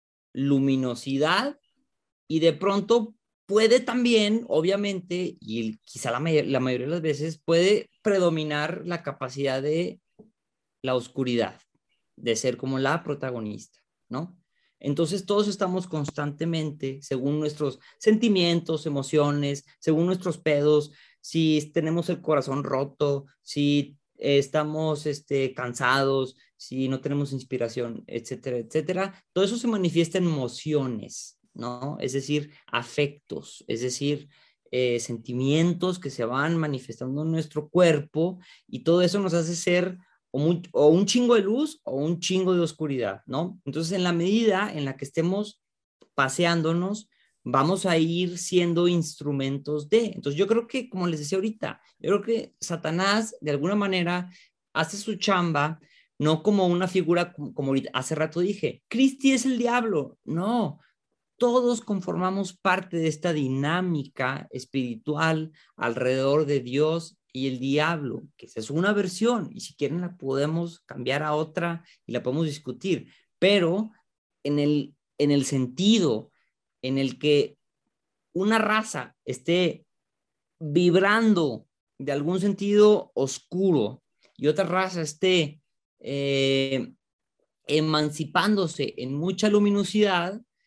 luminosidad y de pronto puede también, obviamente, y quizá la, may la mayoría de las veces puede predominar la capacidad de la oscuridad, de ser como la protagonista, ¿no? Entonces todos estamos constantemente, según nuestros sentimientos, emociones, según nuestros pedos, si tenemos el corazón roto, si eh, estamos este, cansados, si no tenemos inspiración, etcétera, etcétera. Todo eso se manifiesta en emociones, ¿no? Es decir, afectos, es decir, eh, sentimientos que se van manifestando en nuestro cuerpo y todo eso nos hace ser o, muy, o un chingo de luz o un chingo de oscuridad, ¿no? Entonces, en la medida en la que estemos paseándonos, vamos a ir siendo instrumentos de. Entonces, yo creo que, como les decía ahorita, yo creo que Satanás, de alguna manera, hace su chamba, no como una figura, como, como hace rato dije, Cristi es el diablo. No, todos conformamos parte de esta dinámica espiritual alrededor de Dios y el diablo, que esa es una versión, y si quieren la podemos cambiar a otra y la podemos discutir, pero en el, en el sentido en el que una raza esté vibrando de algún sentido oscuro y otra raza esté eh, emancipándose en mucha luminosidad,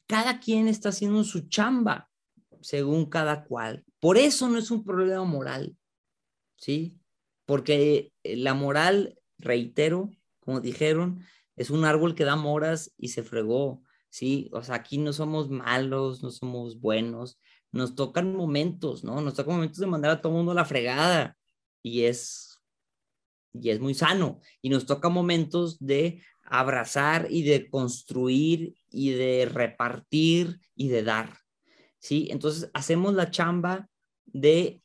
cada quien está haciendo su chamba, según cada cual. Por eso no es un problema moral, ¿sí? Porque la moral, reitero, como dijeron, es un árbol que da moras y se fregó, ¿sí? O sea, aquí no somos malos, no somos buenos, nos tocan momentos, ¿no? Nos tocan momentos de mandar a todo mundo a la fregada y es, y es muy sano. Y nos toca momentos de abrazar y de construir y de repartir y de dar, ¿sí? Entonces hacemos la chamba de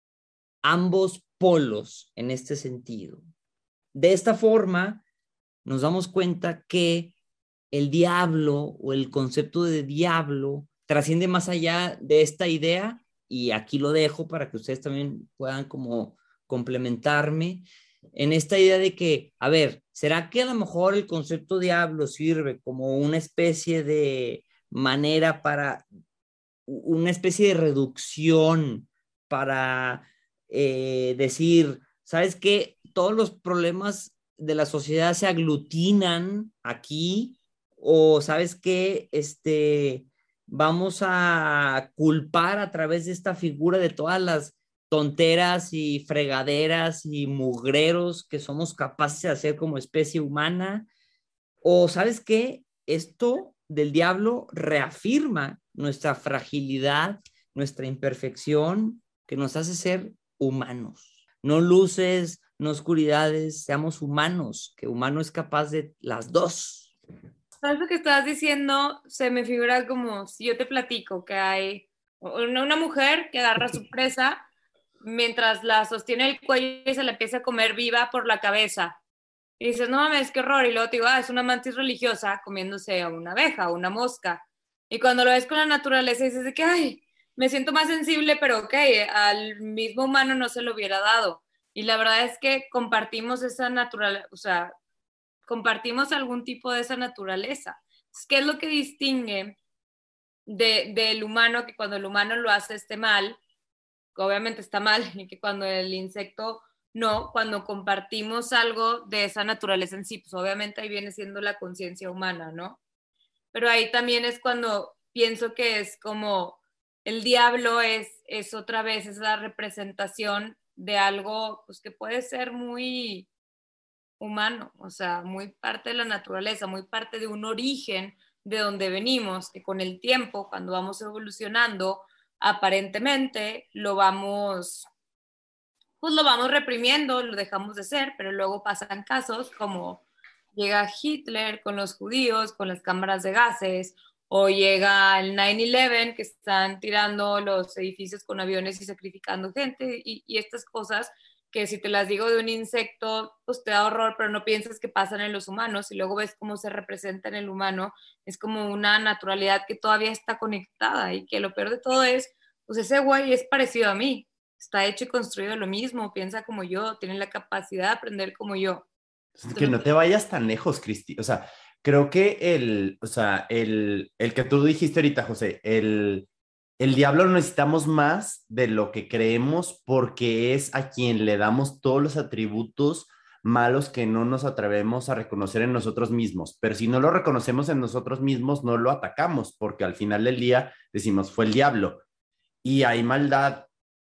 ambos polos en este sentido. De esta forma nos damos cuenta que el diablo o el concepto de diablo trasciende más allá de esta idea, y aquí lo dejo para que ustedes también puedan como complementarme en esta idea de que, a ver, ¿será que a lo mejor el concepto diablo sirve como una especie de manera para, una especie de reducción para eh, decir, ¿sabes qué? Todos los problemas de la sociedad se aglutinan aquí, o ¿sabes qué? Este, vamos a culpar a través de esta figura de todas las tonteras y fregaderas y mugreros que somos capaces de hacer como especie humana, o ¿sabes qué? Esto del diablo reafirma nuestra fragilidad, nuestra imperfección, que nos hace ser humanos. No luces, no oscuridades, seamos humanos, que humano es capaz de las dos. ¿Sabes lo que estás diciendo? Se me figura como si yo te platico que hay una, una mujer que agarra a su presa mientras la sostiene el cuello y se la empieza a comer viva por la cabeza. Y dices, no mames, qué horror. Y luego te digo, ah, es una mantis religiosa comiéndose a una abeja o una mosca. Y cuando lo ves con la naturaleza dices de que, ay, me siento más sensible, pero ok, al mismo humano no se lo hubiera dado. Y la verdad es que compartimos esa naturaleza, o sea, compartimos algún tipo de esa naturaleza. ¿Qué es lo que distingue de, del humano, que cuando el humano lo hace esté mal, que obviamente está mal, y que cuando el insecto no, cuando compartimos algo de esa naturaleza en sí, pues obviamente ahí viene siendo la conciencia humana, ¿no? Pero ahí también es cuando pienso que es como el diablo es, es otra vez, es la representación de algo pues, que puede ser muy humano, o sea, muy parte de la naturaleza, muy parte de un origen de donde venimos, que con el tiempo, cuando vamos evolucionando, aparentemente lo vamos, pues lo vamos reprimiendo, lo dejamos de ser, pero luego pasan casos como llega Hitler con los judíos, con las cámaras de gases, o llega el nueve once, que están tirando los edificios con aviones y sacrificando gente, y, y estas cosas que si te las digo de un insecto, pues te da horror, pero no piensas que pasan en los humanos, y luego ves cómo se representa en el humano, es como una naturalidad que todavía está conectada, y que lo peor de todo es, pues ese güey es parecido a mí, está hecho y construido lo mismo, piensa como yo, tiene la capacidad de aprender como yo. Entonces, que no te vayas tan lejos, Cristi. O sea, creo que el, o sea, el, el que tú dijiste ahorita, José, el, el diablo lo necesitamos más de lo que creemos, porque es a quien le damos todos los atributos malos que no nos atrevemos a reconocer en nosotros mismos. Pero si no lo reconocemos en nosotros mismos, no lo atacamos, porque al final del día decimos, fue el diablo. Y hay maldad.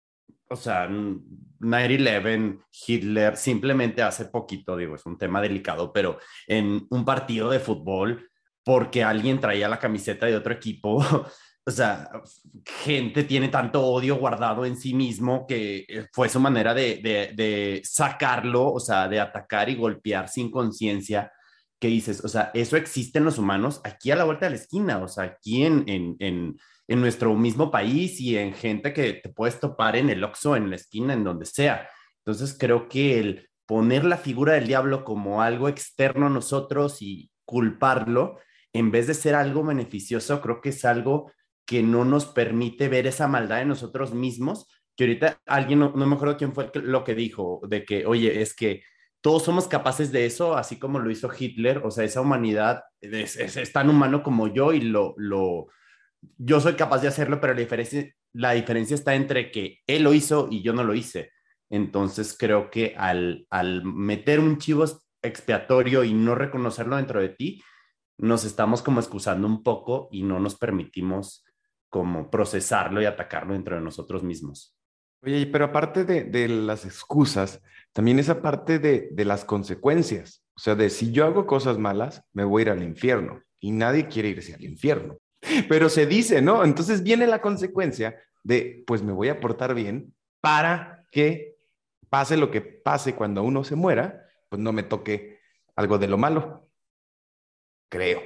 O sea, nueve once, Hitler, simplemente hace poquito, digo, es un tema delicado, pero en un partido de fútbol, porque alguien traía la camiseta de otro equipo, o sea, gente tiene tanto odio guardado en sí mismo que fue su manera de, de, de sacarlo, o sea, de atacar y golpear sin conciencia, que dices, o sea, eso existe en los humanos aquí a la vuelta de la esquina, o sea, aquí en... en, en en nuestro mismo país y en gente que te puedes topar en el Oxxo, en la esquina, en donde sea. Entonces creo que el poner la figura del diablo como algo externo a nosotros y culparlo, en vez de ser algo beneficioso, creo que es algo que no nos permite ver esa maldad en nosotros mismos, que ahorita alguien, no, no me acuerdo quién fue lo que dijo, de que, oye, es que todos somos capaces de eso, así como lo hizo Hitler, o sea, esa humanidad es, es, es tan humano como yo y lo... lo yo soy capaz de hacerlo, pero la diferencia, la diferencia está entre que él lo hizo y yo no lo hice. Entonces creo que al, al meter un chivo expiatorio y no reconocerlo dentro de ti, nos estamos como excusando un poco y no nos permitimos como procesarlo y atacarlo dentro de nosotros mismos. Oye, pero aparte de, de las excusas, también esa parte de, de las consecuencias. O sea, de si yo hago cosas malas, me voy a ir al infierno. Y nadie quiere irse al infierno. Pero se dice, ¿no? Entonces viene la consecuencia de, pues me voy a portar bien para que pase lo que pase cuando uno se muera, pues no me toque algo de lo malo. Creo.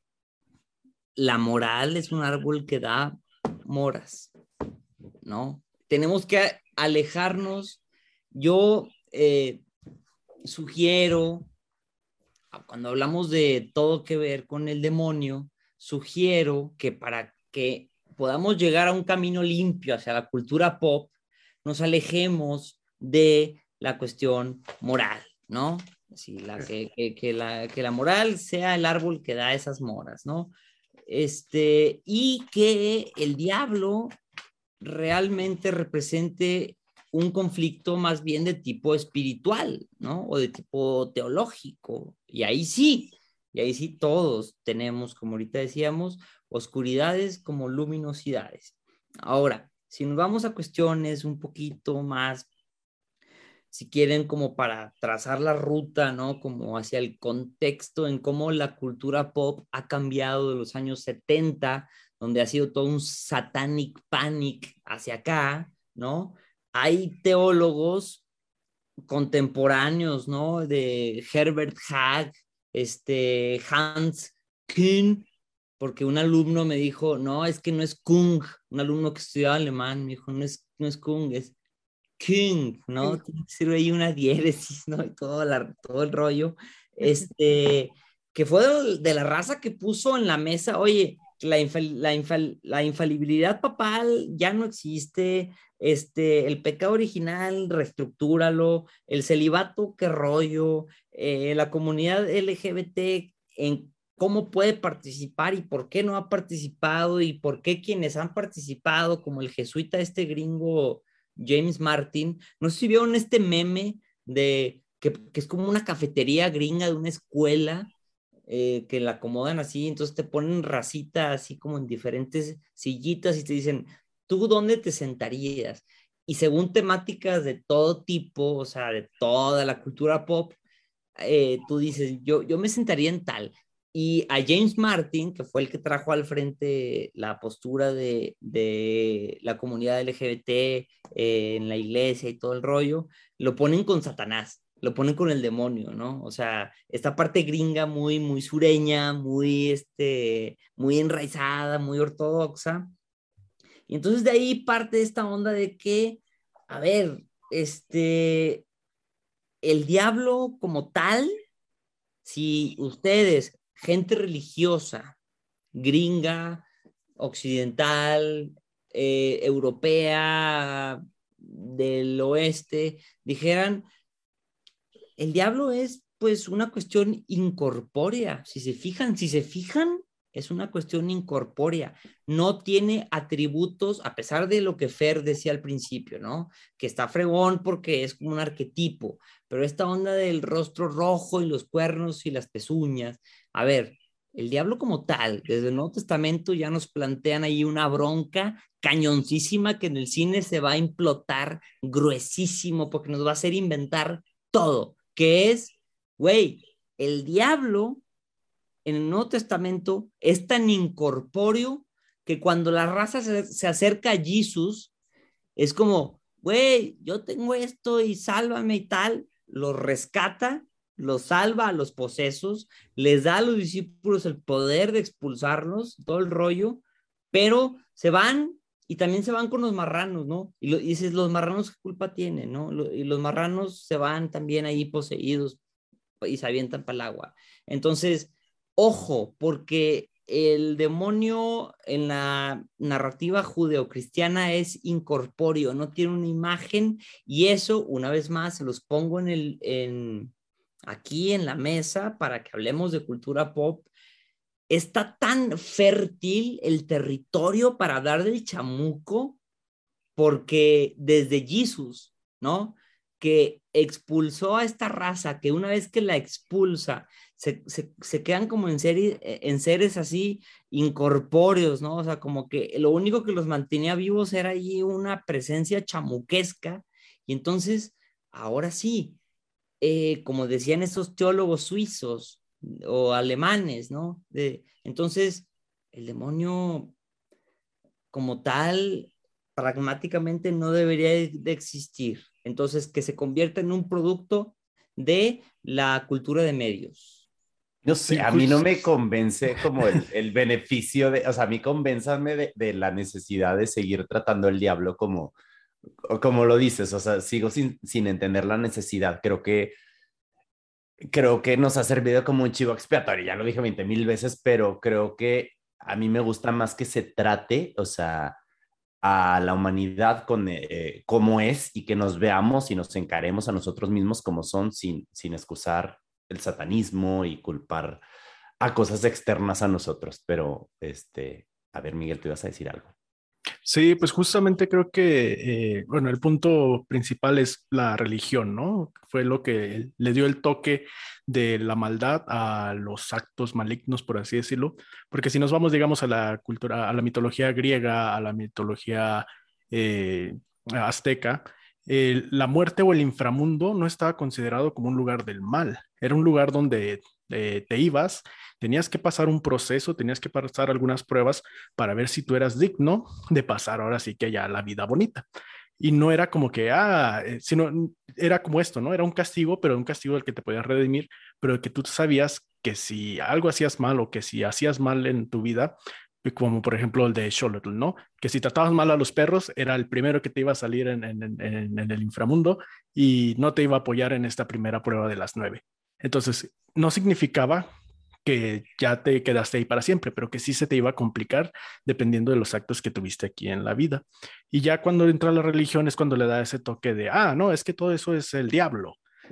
La moral es un árbol que da moras, ¿no? Tenemos que alejarnos. Yo eh, sugiero, cuando hablamos de todo que ver con el demonio, sugiero que para que podamos llegar a un camino limpio hacia la cultura pop, nos alejemos de la cuestión moral, ¿no? Así, la, que, que, que, la, que la moral sea el árbol que da esas moras, ¿no? Este, y que el diablo realmente represente un conflicto más bien de tipo espiritual, ¿no? O de tipo teológico. Y ahí sí, y ahí sí todos tenemos, como ahorita decíamos, oscuridades como luminosidades. Ahora, si nos vamos a cuestiones un poquito más, si quieren, como para trazar la ruta, ¿no? Como hacia el contexto en cómo la cultura pop ha cambiado de los años setenta, donde ha sido todo un satanic panic hacia acá, ¿no? Hay teólogos contemporáneos, ¿no? De Herbert Hag, este, Hans Kuhn, porque un alumno me dijo, no, es que no es Kung, un alumno que estudiaba alemán, me dijo, no es, no es Kung, es King, ¿no? Sí. Tiene que ser ahí una diéresis, ¿no? Y todo, la, todo el rollo. Este, que fue de, de la raza que puso en la mesa, oye, la, infal, la, infal, la infalibilidad papal ya no existe, este, el pecado original, reestructúralo, el celibato, qué rollo, eh, la comunidad L G B T, en cómo puede participar y por qué no ha participado y por qué quienes han participado, como el jesuita este gringo James Martin, no sé si vieron este meme de que, que es como una cafetería gringa de una escuela, eh, que la acomodan así, entonces te ponen racita así como en diferentes sillitas y te dicen, ¿tú dónde te sentarías? Y según temáticas de todo tipo, o sea, de toda la cultura pop, eh, tú dices, yo, yo me sentaría en tal. Y a James Martin, que fue el que trajo al frente la postura de, de la comunidad L G B T eh, en la iglesia y todo el rollo, lo ponen con Satanás, lo ponen con el demonio, ¿no? O sea, esta parte gringa muy, muy sureña, muy, este, muy enraizada, muy ortodoxa. Y entonces de ahí parte esta onda de que, a ver, este, el diablo como tal, si ustedes, gente religiosa, gringa, occidental, eh, europea, del oeste, dijeran, el diablo es pues una cuestión incorpórea. Si se fijan, si se fijan, es una cuestión incorpórea. No tiene atributos, a pesar de lo que Fer decía al principio, ¿no? Que está fregón porque es como un arquetipo, pero esta onda del rostro rojo y los cuernos y las pezuñas, a ver, el diablo como tal, desde el Nuevo Testamento ya nos plantean ahí una bronca cañoncísima que en el cine se va a implotar gruesísimo porque nos va a hacer inventar todo, que es, güey, el diablo en el Nuevo Testamento es tan incorpóreo que cuando la raza se, se acerca a Jesús, es como, güey, yo tengo esto y sálvame y tal, los rescata, los salva a los posesos, les da a los discípulos el poder de expulsarlos, todo el rollo, pero se van y también se van con los marranos, ¿no? Y, lo, y dices, los marranos, ¿qué culpa tienen, no? Lo, y los marranos se van también ahí poseídos y se avientan para el agua. Entonces, ojo, porque el demonio en la narrativa judeocristiana es incorpóreo, no tiene una imagen, y eso, una vez más, se los pongo en el, en, aquí en la mesa para que hablemos de cultura pop. Está tan fértil el territorio para hablar del chamuco, porque desde Jesús, ¿no? que expulsó a esta raza, que una vez que la expulsa, se, se, se quedan como en, serie, en seres así incorpóreos, ¿no? O sea, como que lo único que los mantenía vivos era allí una presencia chamuquesca, y entonces, ahora sí, eh, como decían estos teólogos suizos o alemanes, ¿no? De, entonces, el demonio como tal, pragmáticamente no debería de existir. Entonces, que se convierta en un producto de la cultura de medios. No sé, Sí, a mí no justo. me convence como el, el beneficio de, o sea, a mí convénzame de, de la necesidad de seguir tratando el diablo como, como lo dices, o sea, sigo sin, sin entender la necesidad. Creo que, creo que nos ha servido como un chivo expiatorio, ya lo dije veinte mil veces, pero creo que a mí me gusta más que se trate, o sea, a la humanidad con eh, cómo es y que nos veamos y nos encaremos a nosotros mismos como son sin, sin excusar el satanismo y culpar a cosas externas a nosotros. Pero, este, a ver, Miguel, tú ibas a decir algo. Sí, pues justamente creo que, eh, bueno, el punto principal es la religión, ¿no? Fue lo que le dio el toque de la maldad a los actos malignos, por así decirlo, porque si nos vamos, digamos, a la cultura, a la mitología griega, a la mitología eh, azteca, eh, la muerte o el inframundo no estaba considerado como un lugar del mal, era un lugar donde eh, te ibas, tenías que pasar un proceso, tenías que pasar algunas pruebas para ver si tú eras digno de pasar ahora sí que ya la vida bonita. Y no era como que, ah, eh, sino era como esto, ¿no? Era un castigo, pero un castigo del que te podías redimir, pero que tú sabías que si algo hacías mal o que si hacías mal en tu vida, como por ejemplo el de Xolotl, ¿no? Que si tratabas mal a los perros, era el primero que te iba a salir en, en, en, en el inframundo y no te iba a apoyar en esta primera prueba de las nueve. Entonces, no significaba que ya te quedaste ahí para siempre, pero que sí se te iba a complicar dependiendo de los actos que tuviste aquí en la vida. Y ya cuando entra la religión es cuando le da ese toque de, ah, no, es que todo eso es el diablo.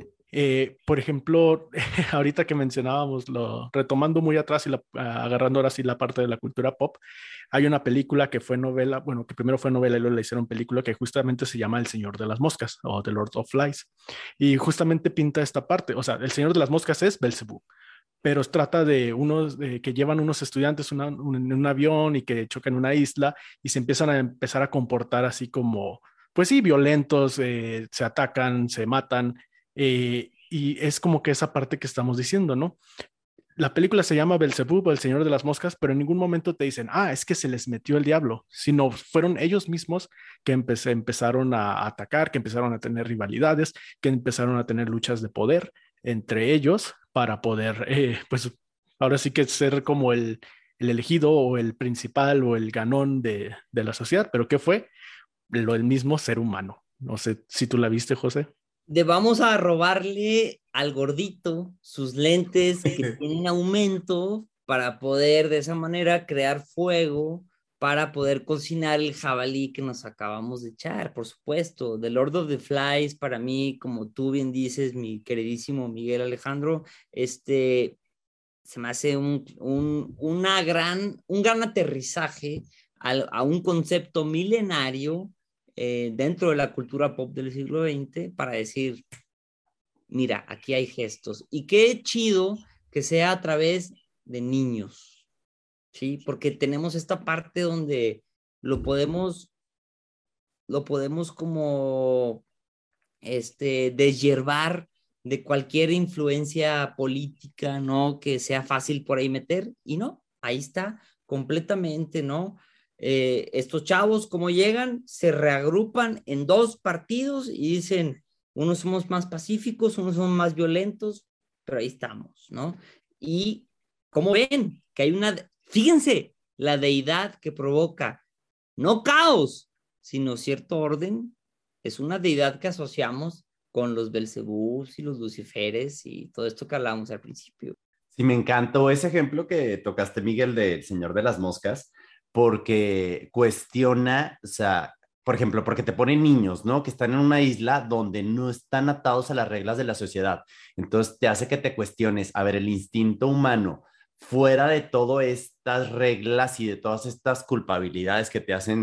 Eh, por ejemplo, ahorita que mencionábamos, lo, retomando muy atrás y la, agarrando ahora sí la parte de la cultura pop, hay una película que fue novela, bueno, que primero fue novela y luego le hicieron película que justamente se llama El Señor de las Moscas o The Lord of Flies. Y justamente pinta esta parte, o sea, el Señor de las Moscas es Belcebú, pero trata de unos de que llevan unos estudiantes una, un, en un avión y que chocan en una isla y se empiezan a empezar a comportar así como, pues sí, violentos, eh, se atacan, se matan, eh, y es como que esa parte que estamos diciendo, ¿no? La película se llama Belzebub, el Señor de las Moscas, pero en ningún momento te dicen, ah, es que se les metió el diablo, sino fueron ellos mismos que empe- empezaron a atacar, que empezaron a tener rivalidades, que empezaron a tener luchas de poder entre ellos para poder, eh, pues ahora sí que ser como el, el elegido o el principal o el ganón de, de la sociedad. ¿Pero qué fue? Lo del mismo ser humano. No sé si tú la viste, José. De vamos a robarle al gordito sus lentes que tienen aumento para poder de esa manera crear fuego para poder cocinar el jabalí que nos acabamos de echar, por supuesto. The Lord of the Flies, para mí, como tú bien dices, mi queridísimo Miguel Alejandro, este, se me hace un, un, una gran, un gran aterrizaje a, a un concepto milenario eh, dentro de la cultura pop del siglo veinte para decir, mira, aquí hay gestos. Y qué chido que sea a través de niños, ¿sí? Porque tenemos esta parte donde lo podemos, lo podemos como este, deshiervar de cualquier influencia política, ¿no? Que sea fácil por ahí meter, y no, ahí está, completamente, ¿no? Eh, estos chavos, ¿cómo llegan? Se reagrupan en dos partidos y dicen, unos somos más pacíficos, unos somos más violentos, pero ahí estamos, ¿no? Y, ¿cómo ven? Que hay una, fíjense, la deidad que provoca, no caos, sino cierto orden, es una deidad que asociamos con los Belcebús y los Luciferes y todo esto que hablábamos al principio. Sí, me encantó ese ejemplo que tocaste, Miguel, del Señor de las Moscas, porque cuestiona, o sea, por ejemplo, porque te ponen niños, ¿no? Que están en una isla donde no están atados a las reglas de la sociedad. Entonces te hace que te cuestiones, a ver, el instinto humano, fuera de todas estas reglas y de todas estas culpabilidades que te hacen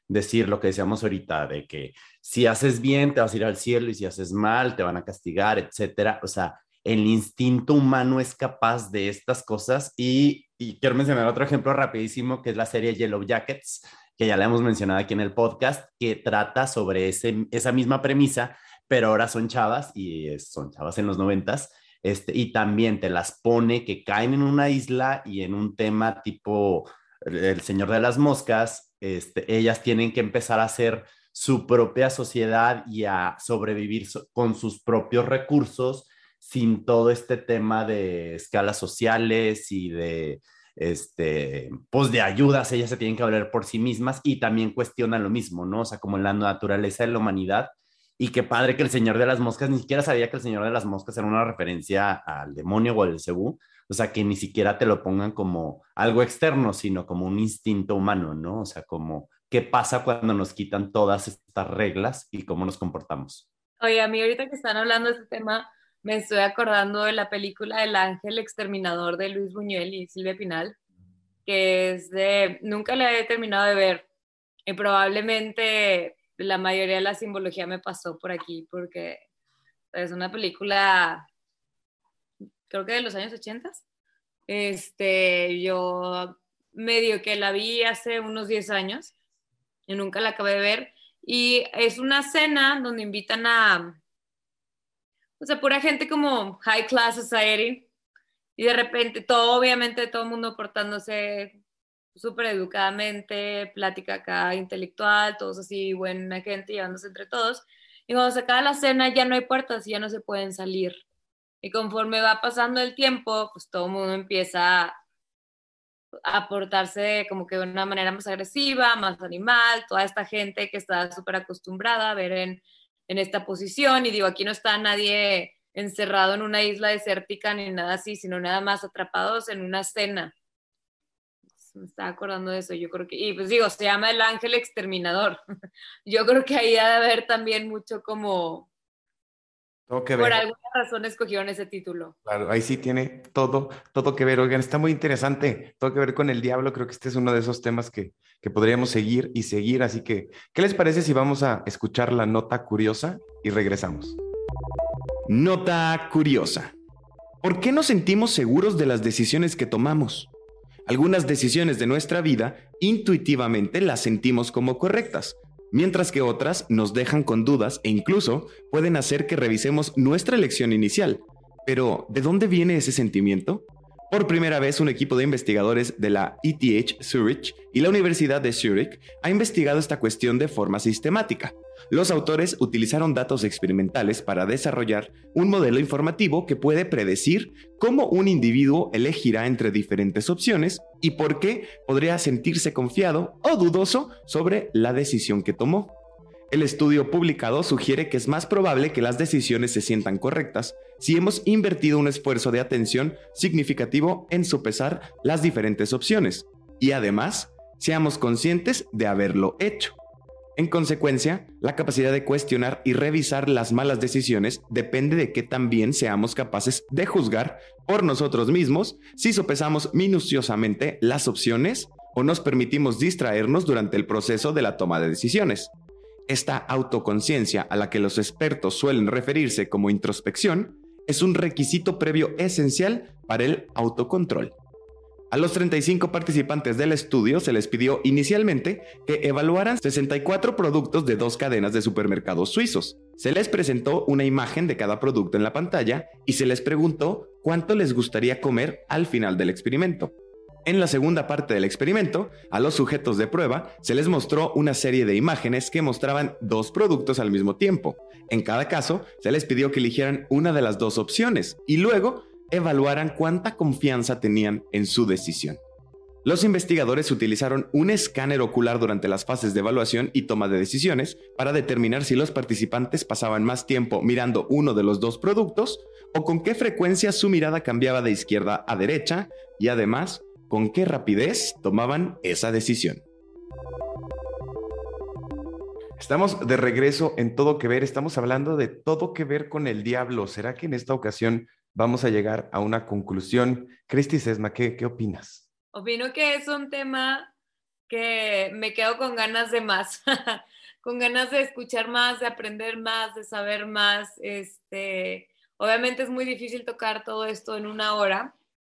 decir lo que decíamos ahorita, de que si haces bien te vas a ir al cielo y si haces mal te van a castigar, etcétera. O sea, el instinto humano es capaz de estas cosas y, y quiero mencionar otro ejemplo rapidísimo que es la serie Yellow Jackets, que ya la hemos mencionado aquí en el podcast, que trata sobre ese, esa misma premisa, pero ahora son chavas y son chavas en los noventas, este, y también te las pone que caen en una isla y en un tema tipo El Señor de las Moscas, este, ellas tienen que empezar a hacer su propia sociedad y a sobrevivir so con sus propios recursos sin todo este tema de escalas sociales y de, este, pues de ayudas, ellas se tienen que valer por sí mismas y también cuestionan lo mismo, ¿no? O sea, como en la naturaleza de la humanidad. Y qué padre que el Señor de las Moscas, ni siquiera sabía que el Señor de las Moscas era una referencia al demonio o al Cebú, o sea, que ni siquiera te lo pongan como algo externo, sino como un instinto humano, ¿no? O sea, como qué pasa cuando nos quitan todas estas reglas y cómo nos comportamos. Oye, a mí ahorita que están hablando de este tema, me estoy acordando de la película El Ángel Exterminador de Luis Buñuel y Silvia Pinal, que es de, nunca la he terminado de ver y probablemente la mayoría de la simbología me pasó por aquí porque es una película, creo que de los años ochenta. Este, yo medio que la vi hace unos diez años y nunca la acabé de ver. Y es una cena donde invitan a, o sea, pura gente como high class society y de repente todo, obviamente todo el mundo portándose súper educadamente, plática acá intelectual, todos así, buena gente, llevándose entre todos. Y cuando se acaba la cena ya no hay puertas y ya no se pueden salir. Y conforme va pasando el tiempo, pues todo el mundo empieza a portarse como que de una manera más agresiva, más animal, toda esta gente que está súper acostumbrada a ver en, en esta posición. Y digo, aquí no está nadie encerrado en una isla desértica ni nada así, sino nada más atrapados en una cena. Me estaba acordando de eso, yo creo que, y pues digo, se llama El Ángel Exterminador. Yo creo que ahí ha de haber también mucho como, Todo que por ver. alguna razón escogieron ese título. Claro, ahí sí tiene todo, todo que ver. Oigan, está muy interesante. Todo que ver con el diablo. Creo que este es uno de esos temas que, que podríamos seguir y seguir. Así que, ¿qué les parece si vamos a escuchar la nota curiosa y regresamos? Nota curiosa. ¿Por qué nos sentimos seguros de las decisiones que tomamos? Algunas decisiones de nuestra vida intuitivamente las sentimos como correctas, mientras que otras nos dejan con dudas e incluso pueden hacer que revisemos nuestra elección inicial. Pero, ¿de dónde viene ese sentimiento? Por primera vez, un equipo de investigadores de la E T H Zurich y la Universidad de Zurich ha investigado esta cuestión de forma sistemática. Los autores utilizaron datos experimentales para desarrollar un modelo informativo que puede predecir cómo un individuo elegirá entre diferentes opciones y por qué podría sentirse confiado o dudoso sobre la decisión que tomó. El estudio publicado sugiere que es más probable que las decisiones se sientan correctas si hemos invertido un esfuerzo de atención significativo en sopesar las diferentes opciones y además seamos conscientes de haberlo hecho. En consecuencia, la capacidad de cuestionar y revisar las malas decisiones depende de qué tan bien seamos capaces de juzgar por nosotros mismos si sopesamos minuciosamente las opciones o nos permitimos distraernos durante el proceso de la toma de decisiones. Esta autoconciencia a la que los expertos suelen referirse como introspección es un requisito previo esencial para el autocontrol. A los treinta y cinco participantes del estudio se les pidió inicialmente que evaluaran sesenta y cuatro productos de dos cadenas de supermercados suizos. Se les presentó una imagen de cada producto en la pantalla y se les preguntó cuánto les gustaría comer al final del experimento. En la segunda parte del experimento, a los sujetos de prueba se les mostró una serie de imágenes que mostraban dos productos al mismo tiempo. En cada caso, se les pidió que eligieran una de las dos opciones y luego evaluaran cuánta confianza tenían en su decisión. Los investigadores utilizaron un escáner ocular durante las fases de evaluación y toma de decisiones para determinar si los participantes pasaban más tiempo mirando uno de los dos productos o con qué frecuencia su mirada cambiaba de izquierda a derecha y además con qué rapidez tomaban esa decisión. Estamos de regreso en Todo que Ver. Estamos hablando de todo que ver con el diablo. ¿Será que en esta ocasión vamos a llegar a una conclusión? Cristi Sesma, ¿qué, qué opinas? Opino que es un tema que me quedo con ganas de más, con ganas de escuchar más, de aprender más, de saber más. Este, obviamente es muy difícil tocar todo esto en una hora,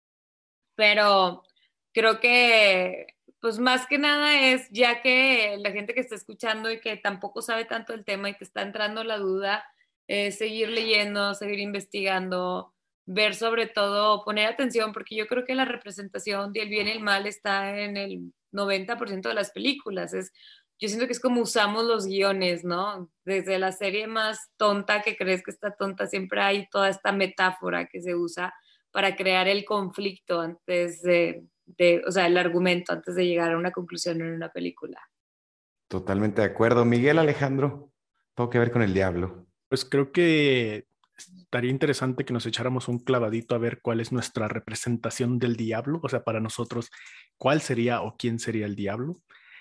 pero creo que, pues más que nada es, ya que la gente que está escuchando y que tampoco sabe tanto el tema y que está entrando la duda, eh, seguir leyendo, seguir investigando, ver sobre todo, poner atención, porque yo creo que la representación del bien y el mal está en el noventa por ciento de las películas. Es, yo siento que es como usamos los guiones, ¿no? Desde la serie más tonta que crees que está tonta, siempre hay toda esta metáfora que se usa para crear el conflicto antes de, de, o sea, el argumento antes de llegar a una conclusión en una película. Totalmente de acuerdo. Miguel Alejandro, todo que ver con el diablo. Pues creo que estaría interesante que nos echáramos un clavadito a ver cuál es nuestra representación del diablo, o sea, para nosotros, cuál sería o quién sería el diablo.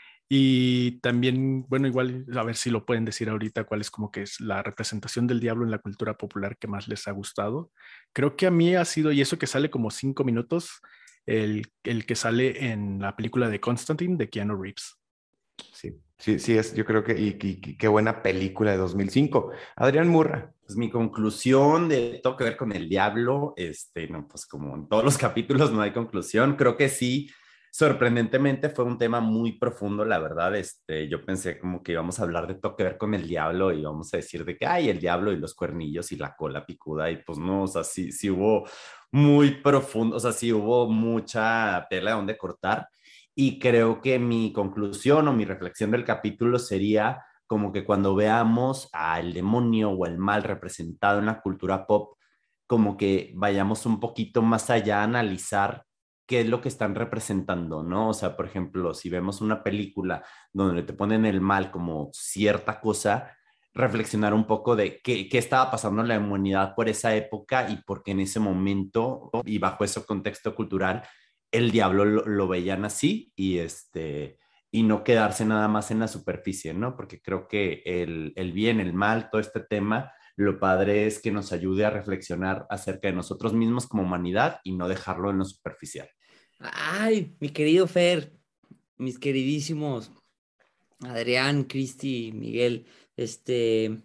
Y también, bueno, igual a ver si lo pueden decir ahorita, cuál es como que es la representación del diablo en la cultura popular que más les ha gustado. Creo que a mí ha sido, y eso que sale como cinco minutos, el, el que sale en la película de Constantine de Keanu Reeves. Sí, sí, sí, es, yo creo que, y, y- y qué buena película de dos mil cinco. Adrián Murra. Pues mi conclusión de todo que ver con el diablo, este, no, pues como en todos los capítulos no hay conclusión, creo que sí, sorprendentemente fue un tema muy profundo, la verdad, este, yo pensé como que íbamos a hablar de todo que ver con el diablo y vamos a decir de que hay el diablo y los cuernillos y la cola picuda y pues no, o sea, sí, sí hubo muy profundo, o sea, sí hubo mucha tela de donde cortar y creo que mi conclusión o mi reflexión del capítulo sería como que cuando veamos al demonio o el mal representado en la cultura pop, como que vayamos un poquito más allá a analizar qué es lo que están representando, ¿no? O sea, por ejemplo, si vemos una película donde te ponen el mal como cierta cosa, reflexionar un poco de qué, qué estaba pasando en la humanidad por esa época y por qué en ese momento y bajo ese contexto cultural el diablo lo, lo veían así y este y no quedarse nada más en la superficie, ¿no? Porque creo que el, el bien, el mal, todo este tema, lo padre es que nos ayude a reflexionar acerca de nosotros mismos como humanidad y no dejarlo en lo superficial. Ay, mi querido Fer, mis queridísimos Adrián, Cristi, Miguel, este,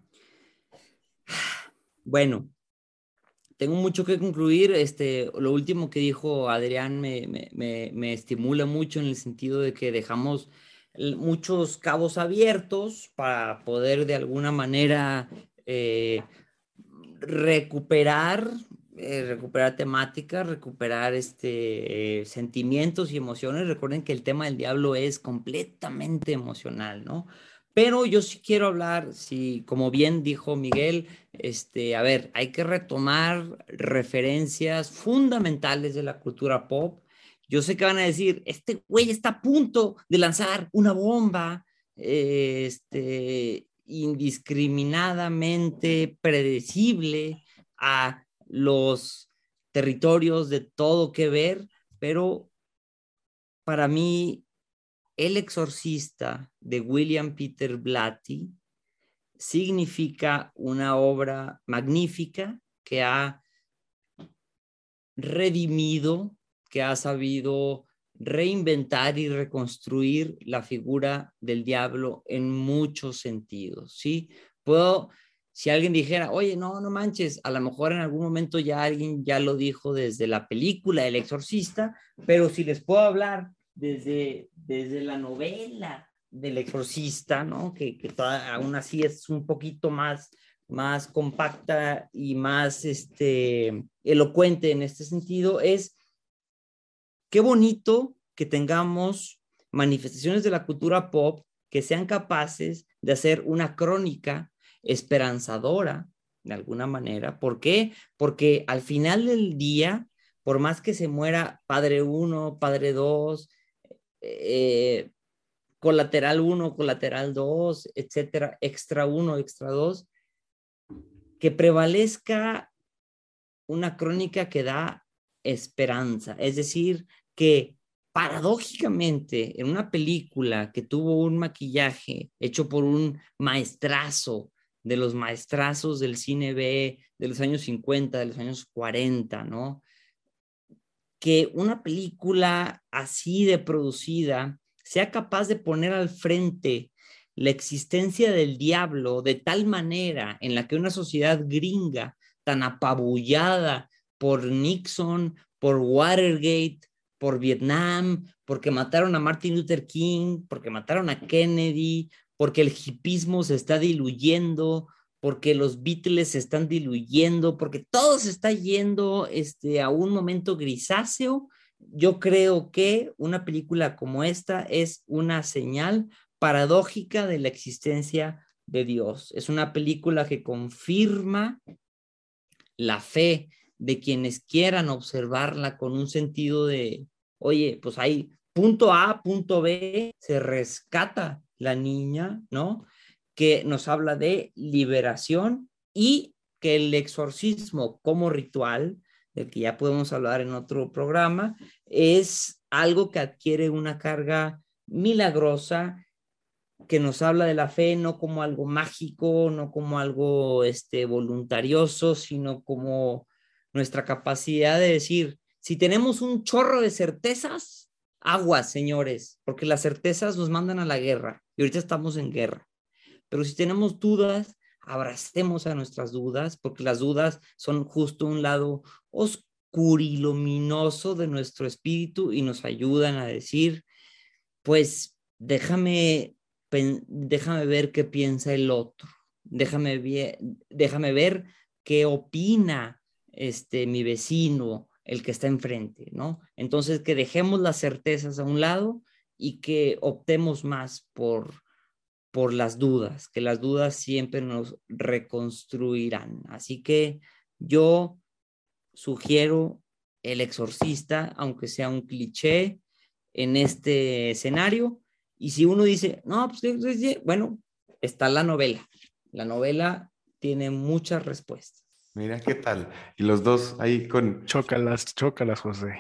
bueno, tengo mucho que concluir. Este, lo último que dijo Adrián me, me, me, me estimula mucho en el sentido de que dejamos muchos cabos abiertos para poder de alguna manera eh, recuperar, eh, recuperar temáticas, recuperar este, eh, sentimientos y emociones. Recuerden que el tema del diablo es completamente emocional, ¿no? Pero yo sí quiero hablar, si, como bien dijo Miguel, este, a ver, hay que retomar referencias fundamentales de la cultura pop. Yo sé que van a decir, este güey está a punto de lanzar una bomba, eh, este, indiscriminadamente predecible a los territorios de todo que ver, pero para mí El Exorcista de William Peter Blatty significa una obra magnífica que ha redimido, que ha sabido reinventar y reconstruir la figura del diablo en muchos sentidos, ¿sí? Puedo, si alguien dijera, oye, no, no manches, a lo mejor en algún momento ya alguien ya lo dijo desde la película El Exorcista, pero si les puedo hablar desde, desde la novela del Exorcista, ¿no? Que, que toda, aún así es un poquito más, más compacta y más este, elocuente en este sentido, es qué bonito que tengamos manifestaciones de la cultura pop que sean capaces de hacer una crónica esperanzadora de alguna manera. ¿Por qué? Porque al final del día, por más que se muera Padre uno, Padre dos, eh, Colateral uno, Colateral dos, etcétera, Extra uno, Extra dos, que prevalezca una crónica que da esperanza. Es decir, que paradójicamente en una película que tuvo un maquillaje hecho por un maestrazo de los maestrazos del cine B de los años cincuenta, de los años cuarenta, ¿no? Que una película así de producida sea capaz de poner al frente la existencia del diablo de tal manera en la que una sociedad gringa tan apabullada por Nixon, por Watergate, por Vietnam, porque mataron a Martin Luther King, porque mataron a Kennedy, porque el hipismo se está diluyendo, porque los Beatles se están diluyendo, porque todo se está yendo este, a un momento grisáceo. Yo creo que una película como esta es una señal paradójica de la existencia de Dios. Es una película que confirma la fe de quienes quieran observarla con un sentido de, oye, pues hay punto A, punto B, se rescata la niña, ¿no? Que nos habla de liberación y que el exorcismo como ritual, del que ya podemos hablar en otro programa, es algo que adquiere una carga milagrosa, que nos habla de la fe no como algo mágico, no como algo este, voluntarioso, sino como nuestra capacidad de decir, si tenemos un chorro de certezas, aguas, señores, porque las certezas nos mandan a la guerra, y ahorita estamos en guerra. Pero si tenemos dudas, abracemos a nuestras dudas, porque las dudas son justo un lado oscuriluminoso de nuestro espíritu y nos ayudan a decir, pues déjame, déjame ver qué piensa el otro, déjame, déjame ver qué opina este, mi vecino, el que está enfrente, ¿no? Entonces, que dejemos las certezas a un lado y que optemos más por, por las dudas, que las dudas siempre nos reconstruirán. Así que yo sugiero El Exorcista, aunque sea un cliché en este escenario. Y si uno dice, no, pues, bueno, está la novela. La novela tiene muchas respuestas. Mira qué tal. Y los dos ahí con... Chócalas, chócalas, José.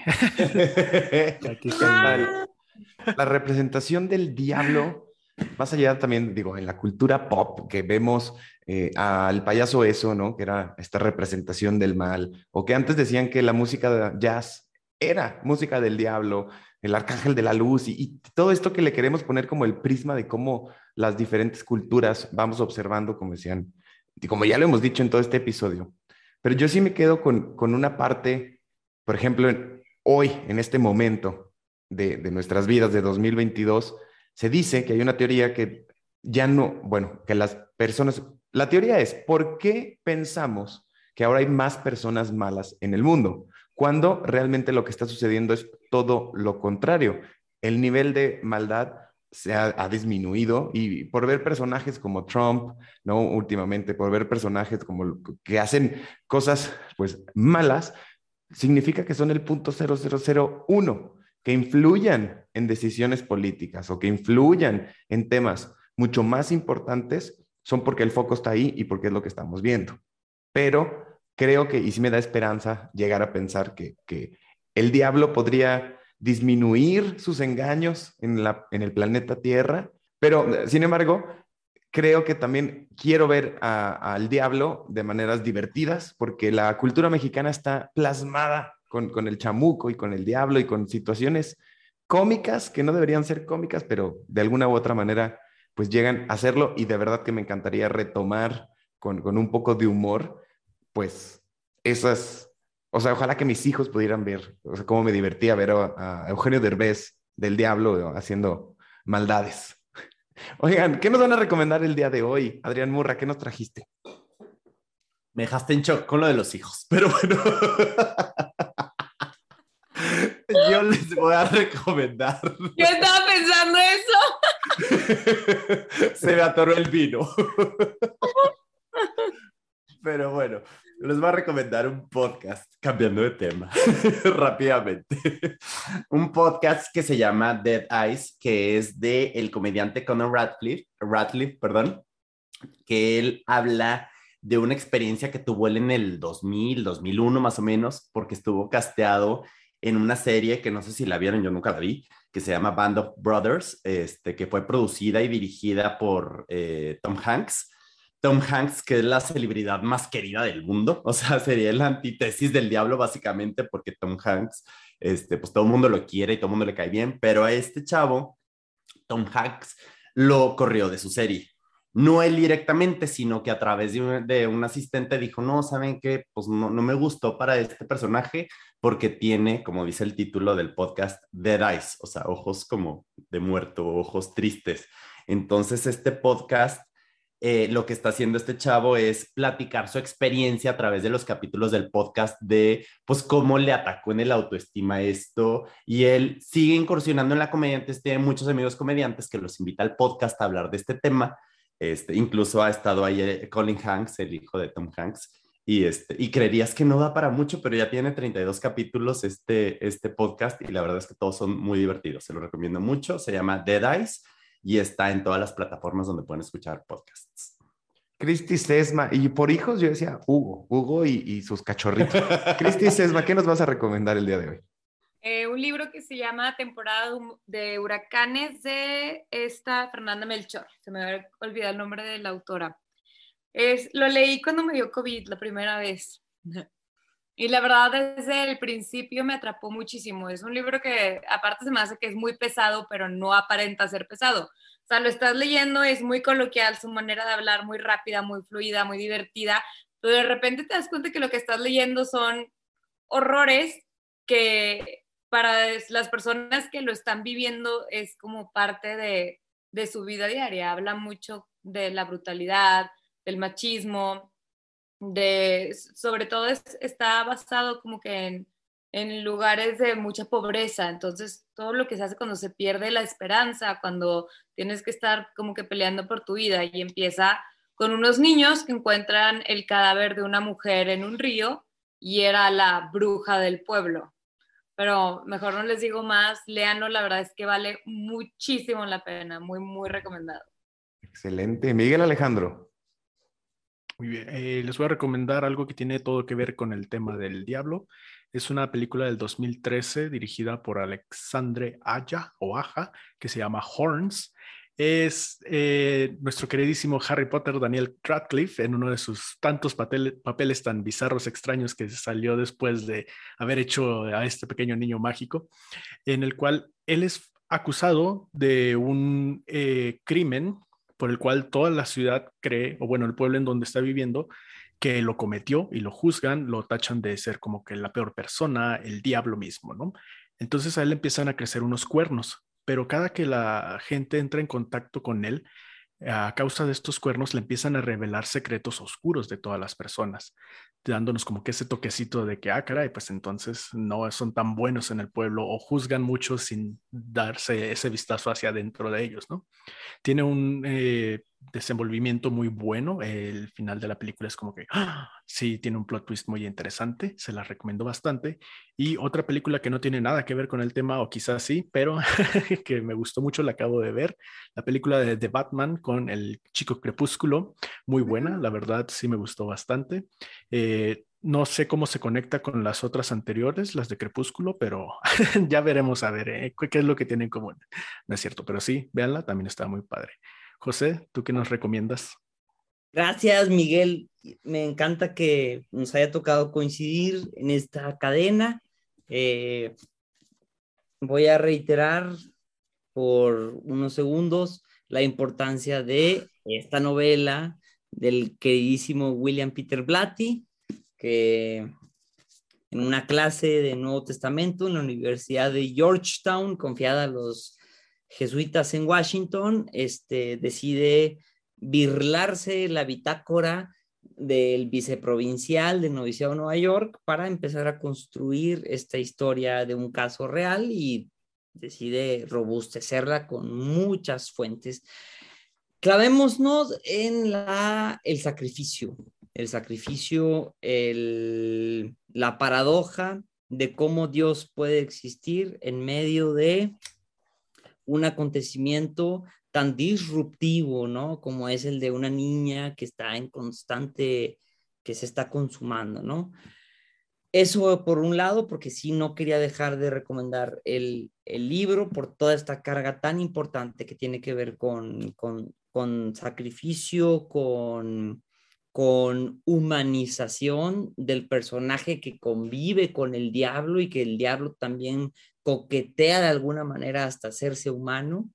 Aquí está la representación del diablo, más allá también, digo, en la cultura pop, que vemos eh, al payaso eso, ¿no? Que era esta representación del mal, o que antes decían que la música de jazz era música del diablo, el arcángel de la luz, y, y todo esto que le queremos poner como el prisma de cómo las diferentes culturas vamos observando, como decían, y como ya lo hemos dicho en todo este episodio. Pero yo sí me quedo con, con una parte, por ejemplo, en, hoy, en este momento de, de nuestras vidas de dos mil veintidós, se dice que hay una teoría que ya no, bueno, que las personas, la teoría es, ¿por qué pensamos que ahora hay más personas malas en el mundo? Cuando realmente lo que está sucediendo es todo lo contrario. El nivel de maldad se ha, ha disminuido, y por ver personajes como Trump, ¿no? Últimamente, por ver personajes como que hacen cosas pues malas, significa que son el punto cero cero cero uno, que influyan en decisiones políticas o que influyan en temas mucho más importantes, son porque el foco está ahí y porque es lo que estamos viendo. Pero creo que, y sí me da esperanza llegar a pensar que, que el diablo podría disminuir sus engaños en, la, en el planeta Tierra, pero sin embargo, creo que también quiero ver a, al diablo de maneras divertidas, porque la cultura mexicana está plasmada con, con el chamuco y con el diablo y con situaciones cómicas que no deberían ser cómicas, pero de alguna u otra manera pues llegan a hacerlo, y de verdad que me encantaría retomar con, con un poco de humor, pues esas... O sea, ojalá que mis hijos pudieran ver, o sea, cómo me divertía ver a, a Eugenio Derbez del diablo haciendo maldades. Oigan, ¿qué nos van a recomendar el día de hoy? Adrián Murra, ¿qué nos trajiste? Me dejaste en shock con lo de los hijos, pero bueno. Yo les voy a recomendar. Yo estaba pensando eso. Se me atoró el vino. Pero bueno, les voy a recomendar un podcast, cambiando de tema rápidamente. Un podcast que se llama Dead Eyes, que es de el comediante Conor Radcliffe, Radcliffe, perdón, que él habla de una experiencia que tuvo él en el dos mil, dos mil uno más o menos, porque estuvo casteado en una serie que no sé si la vieron, yo nunca la vi, que se llama Band of Brothers, este, que fue producida y dirigida por eh, Tom Hanks. Tom Hanks, que es la celebridad más querida del mundo, o sea, sería la antítesis del diablo básicamente, porque Tom Hanks, este, pues todo el mundo lo quiere y todo el mundo le cae bien, pero a este chavo Tom Hanks lo corrió de su serie. No él directamente, sino que a través de un, de un asistente dijo, no, ¿saben qué? Pues no, no me gustó para este personaje porque tiene, como dice el título del podcast, Dead Eyes, o sea, ojos como de muerto, ojos tristes. Entonces este podcast, eh, lo que está haciendo este chavo es platicar su experiencia a través de los capítulos del podcast de, pues, cómo le atacó en el autoestima esto, y él sigue incursionando en la comedia. Entonces tiene muchos amigos comediantes que los invita al podcast a hablar de este tema. Este, incluso ha estado ahí Colin Hanks, el hijo de Tom Hanks, y, este, y creerías que no da para mucho, pero ya tiene treinta y dos capítulos este, este podcast, y la verdad es que todos son muy divertidos. Se lo recomiendo mucho. Se llama Dead Eyes y está en todas las plataformas donde pueden escuchar podcasts. Cristi Sesma, y por hijos yo decía Hugo, Hugo y, y sus cachorritos. Cristi Sesma, ¿qué nos vas a recomendar el día de hoy? Eh, un libro que se llama Temporada de Huracanes, de esta Fernanda Melchor. Se me había olvidado el nombre de la autora. Es, lo leí cuando me dio COVID la primera vez. Y la verdad, desde el principio me atrapó muchísimo. Es un libro que, aparte, se me hace que es muy pesado, pero no aparenta ser pesado. O sea, lo estás leyendo, es muy coloquial, su manera de hablar muy rápida, muy fluida, muy divertida, pero de repente te das cuenta que lo que estás leyendo son horrores que para las personas que lo están viviendo es como parte de, de su vida diaria. Habla mucho de la brutalidad, del machismo, de, sobre todo es, está basado como que en, en lugares de mucha pobreza. Entonces todo lo que se hace cuando se pierde la esperanza, cuando tienes que estar como que peleando por tu vida, y empieza con unos niños que encuentran el cadáver de una mujer en un río y era la bruja del pueblo. Pero mejor no les digo más, léanlo, la verdad es que vale muchísimo la pena, muy, muy recomendado. Excelente. Miguel Alejandro. Muy bien, eh, les voy a recomendar algo que tiene todo que ver con el tema del diablo. Es una película del dos mil trece dirigida por Alexandre Aja, o Aja, que se llama Horns. Es eh, nuestro queridísimo Harry Potter, Daniel Radcliffe, en uno de sus tantos papel, papeles tan bizarros, extraños, que salió después de haber hecho a este pequeño niño mágico, en el cual él es acusado de un eh, crimen por el cual toda la ciudad cree, o bueno, el pueblo en donde está viviendo, que lo cometió, y lo juzgan, lo tachan de ser como que la peor persona, el diablo mismo, ¿no? Entonces a él empiezan a crecer unos cuernos, pero cada que la gente entra en contacto con él, a causa de estos cuernos le empiezan a revelar secretos oscuros de todas las personas, dándonos como que ese toquecito de que, ah, caray, pues entonces no son tan buenos en el pueblo, o juzgan mucho sin darse ese vistazo hacia adentro de ellos, ¿no? Tiene un eh, desenvolvimiento muy bueno. El final de la película es como que, ¡ah! Sí, tiene un plot twist muy interesante, se la recomiendo bastante. Y otra película que no tiene nada que ver con el tema, o quizás sí, pero que me gustó mucho, la acabo de ver, la película de The Batman con el chico Crepúsculo, muy buena, la verdad sí me gustó bastante. Eh, no sé cómo se conecta con las otras anteriores, las de Crepúsculo, pero ya veremos a ver ¿eh? qué es lo que tienen en común. No es cierto, pero sí, véanla, también está muy padre. José, ¿tú qué nos recomiendas? Gracias, Miguel. Me encanta que nos haya tocado coincidir en esta cadena. Eh, voy a reiterar por unos segundos la importancia de esta novela del queridísimo William Peter Blatty, que en una clase de Nuevo Testamento en la Universidad de Georgetown, confiada a los jesuitas en Washington, este, decide birlarse la bitácora del viceprovincial del noviciado de Nueva York para empezar a construir esta historia de un caso real, y decide robustecerla con muchas fuentes. Clavémonos en la, el sacrificio, el sacrificio, el, la paradoja de cómo Dios puede existir en medio de un acontecimiento tan disruptivo, ¿no? Como es el de una niña que está en constante, que se está consumando, ¿no? Eso por un lado, porque sí no quería dejar de recomendar el, el libro por toda esta carga tan importante que tiene que ver con, con, con sacrificio, con, con humanización del personaje que convive con el diablo y que el diablo también coquetea de alguna manera hasta hacerse humano.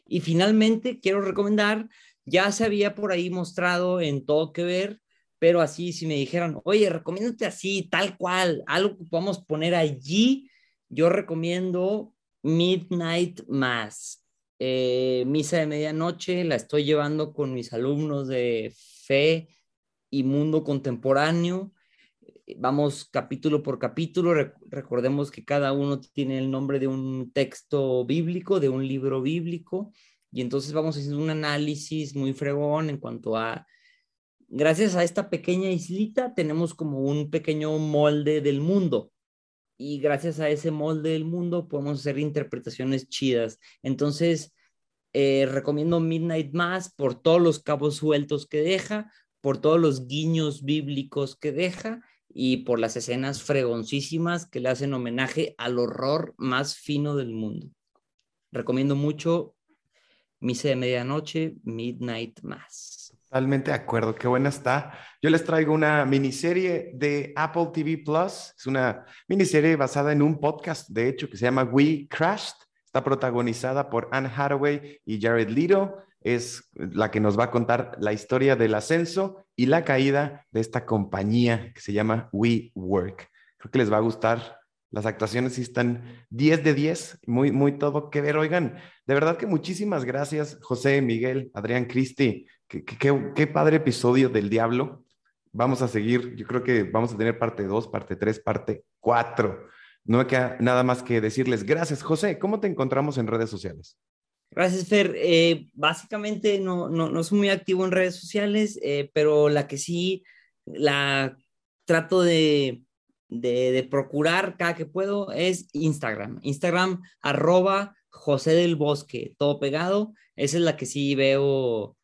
Y finalmente quiero recomendar, ya se había por ahí mostrado en Todo Que Ver, pero así si me dijeran, oye, recomiéndate así, tal cual, algo que podamos poner allí, yo recomiendo Midnight Mass. Eh, misa de medianoche, la estoy llevando con mis alumnos de fe y mundo contemporáneo. Vamos capítulo por capítulo. Re- recordemos que cada uno tiene el nombre de un texto bíblico, de un libro bíblico, y entonces vamos haciendo un análisis muy fregón en cuanto a, gracias a esta pequeña islita, tenemos como un pequeño molde del mundo. Y gracias a ese molde del mundo podemos hacer interpretaciones chidas. Entonces, eh, recomiendo Midnight Mass por todos los cabos sueltos que deja, por todos los guiños bíblicos que deja y por las escenas fregoncísimas que le hacen homenaje al horror más fino del mundo. Recomiendo mucho Misa de Medianoche, Midnight Mass. Totalmente de acuerdo, qué buena está. Yo les traigo una miniserie de Apple T V Plus. Es una miniserie basada en un podcast, de hecho, que se llama We Crashed. Está protagonizada por Anne Hathaway y Jared Leto. Es la que nos va a contar la historia del ascenso y la caída de esta compañía que se llama WeWork. Creo que les va a gustar. Las actuaciones sí están diez de diez, muy, muy todo que ver. Oigan, de verdad que muchísimas gracias, José, Miguel, Adrián, Cristi. Qué, qué, qué padre episodio del Diablo. Vamos a seguir, yo creo que vamos a tener parte dos, parte tres, parte cuatro. No me queda nada más que decirles gracias. José, ¿cómo te encontramos en redes sociales? Gracias, Fer. Eh, básicamente no, no, no soy muy activo en redes sociales, eh, pero la que sí la trato de, de, de procurar cada que puedo es Instagram. Instagram, arroba José del Bosque, todo pegado. Esa es la que sí veo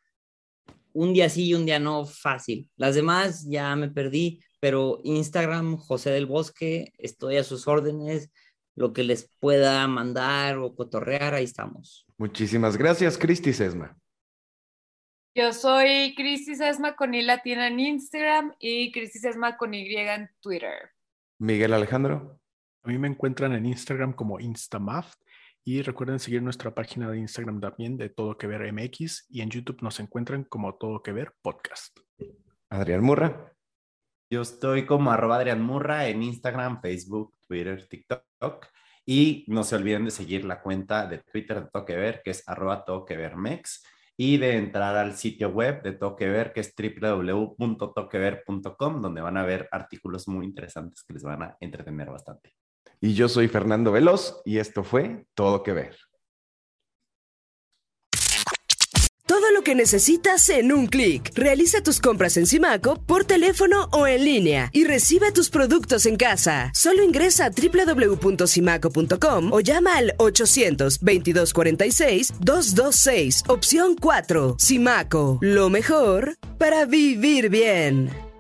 un día sí y un día no fácil. Las demás ya me perdí, pero Instagram, José del Bosque, estoy a sus órdenes. Lo que les pueda mandar o cotorrear, ahí estamos. Muchísimas gracias, Cristi Sesma. Yo soy Cristi Sesma con I latina en Instagram y Cristi Sesma con Y en Twitter. Miguel Alejandro. A mí me encuentran en Instagram como Instamaft y recuerden seguir nuestra página de Instagram también de Todo Que Ver M X y en YouTube nos encuentran como Todo Que Ver Podcast. Adrián Murra. Yo estoy como arroba Adrián Murra en Instagram, Facebook, Twitter, TikTok. Y no se olviden de seguir la cuenta de Twitter de Todo Que Ver, que es arroba Todo Que Ver Mex. Y de entrar al sitio web de Todo Que Ver, que es doble u doble u doble u punto todo que ver punto com, donde van a ver artículos muy interesantes que les van a entretener bastante. Y yo soy Fernando Veloz y esto fue Todo Que Ver. Todo lo que necesitas en un clic. Realiza tus compras en Simaco por teléfono o en línea y recibe tus productos en casa. Solo ingresa a doble u doble u doble u punto simaco punto com o llama al ochocientos veintidós cuarenta y seis doscientos veintiséis, opción cuatro. Simaco, lo mejor para vivir bien.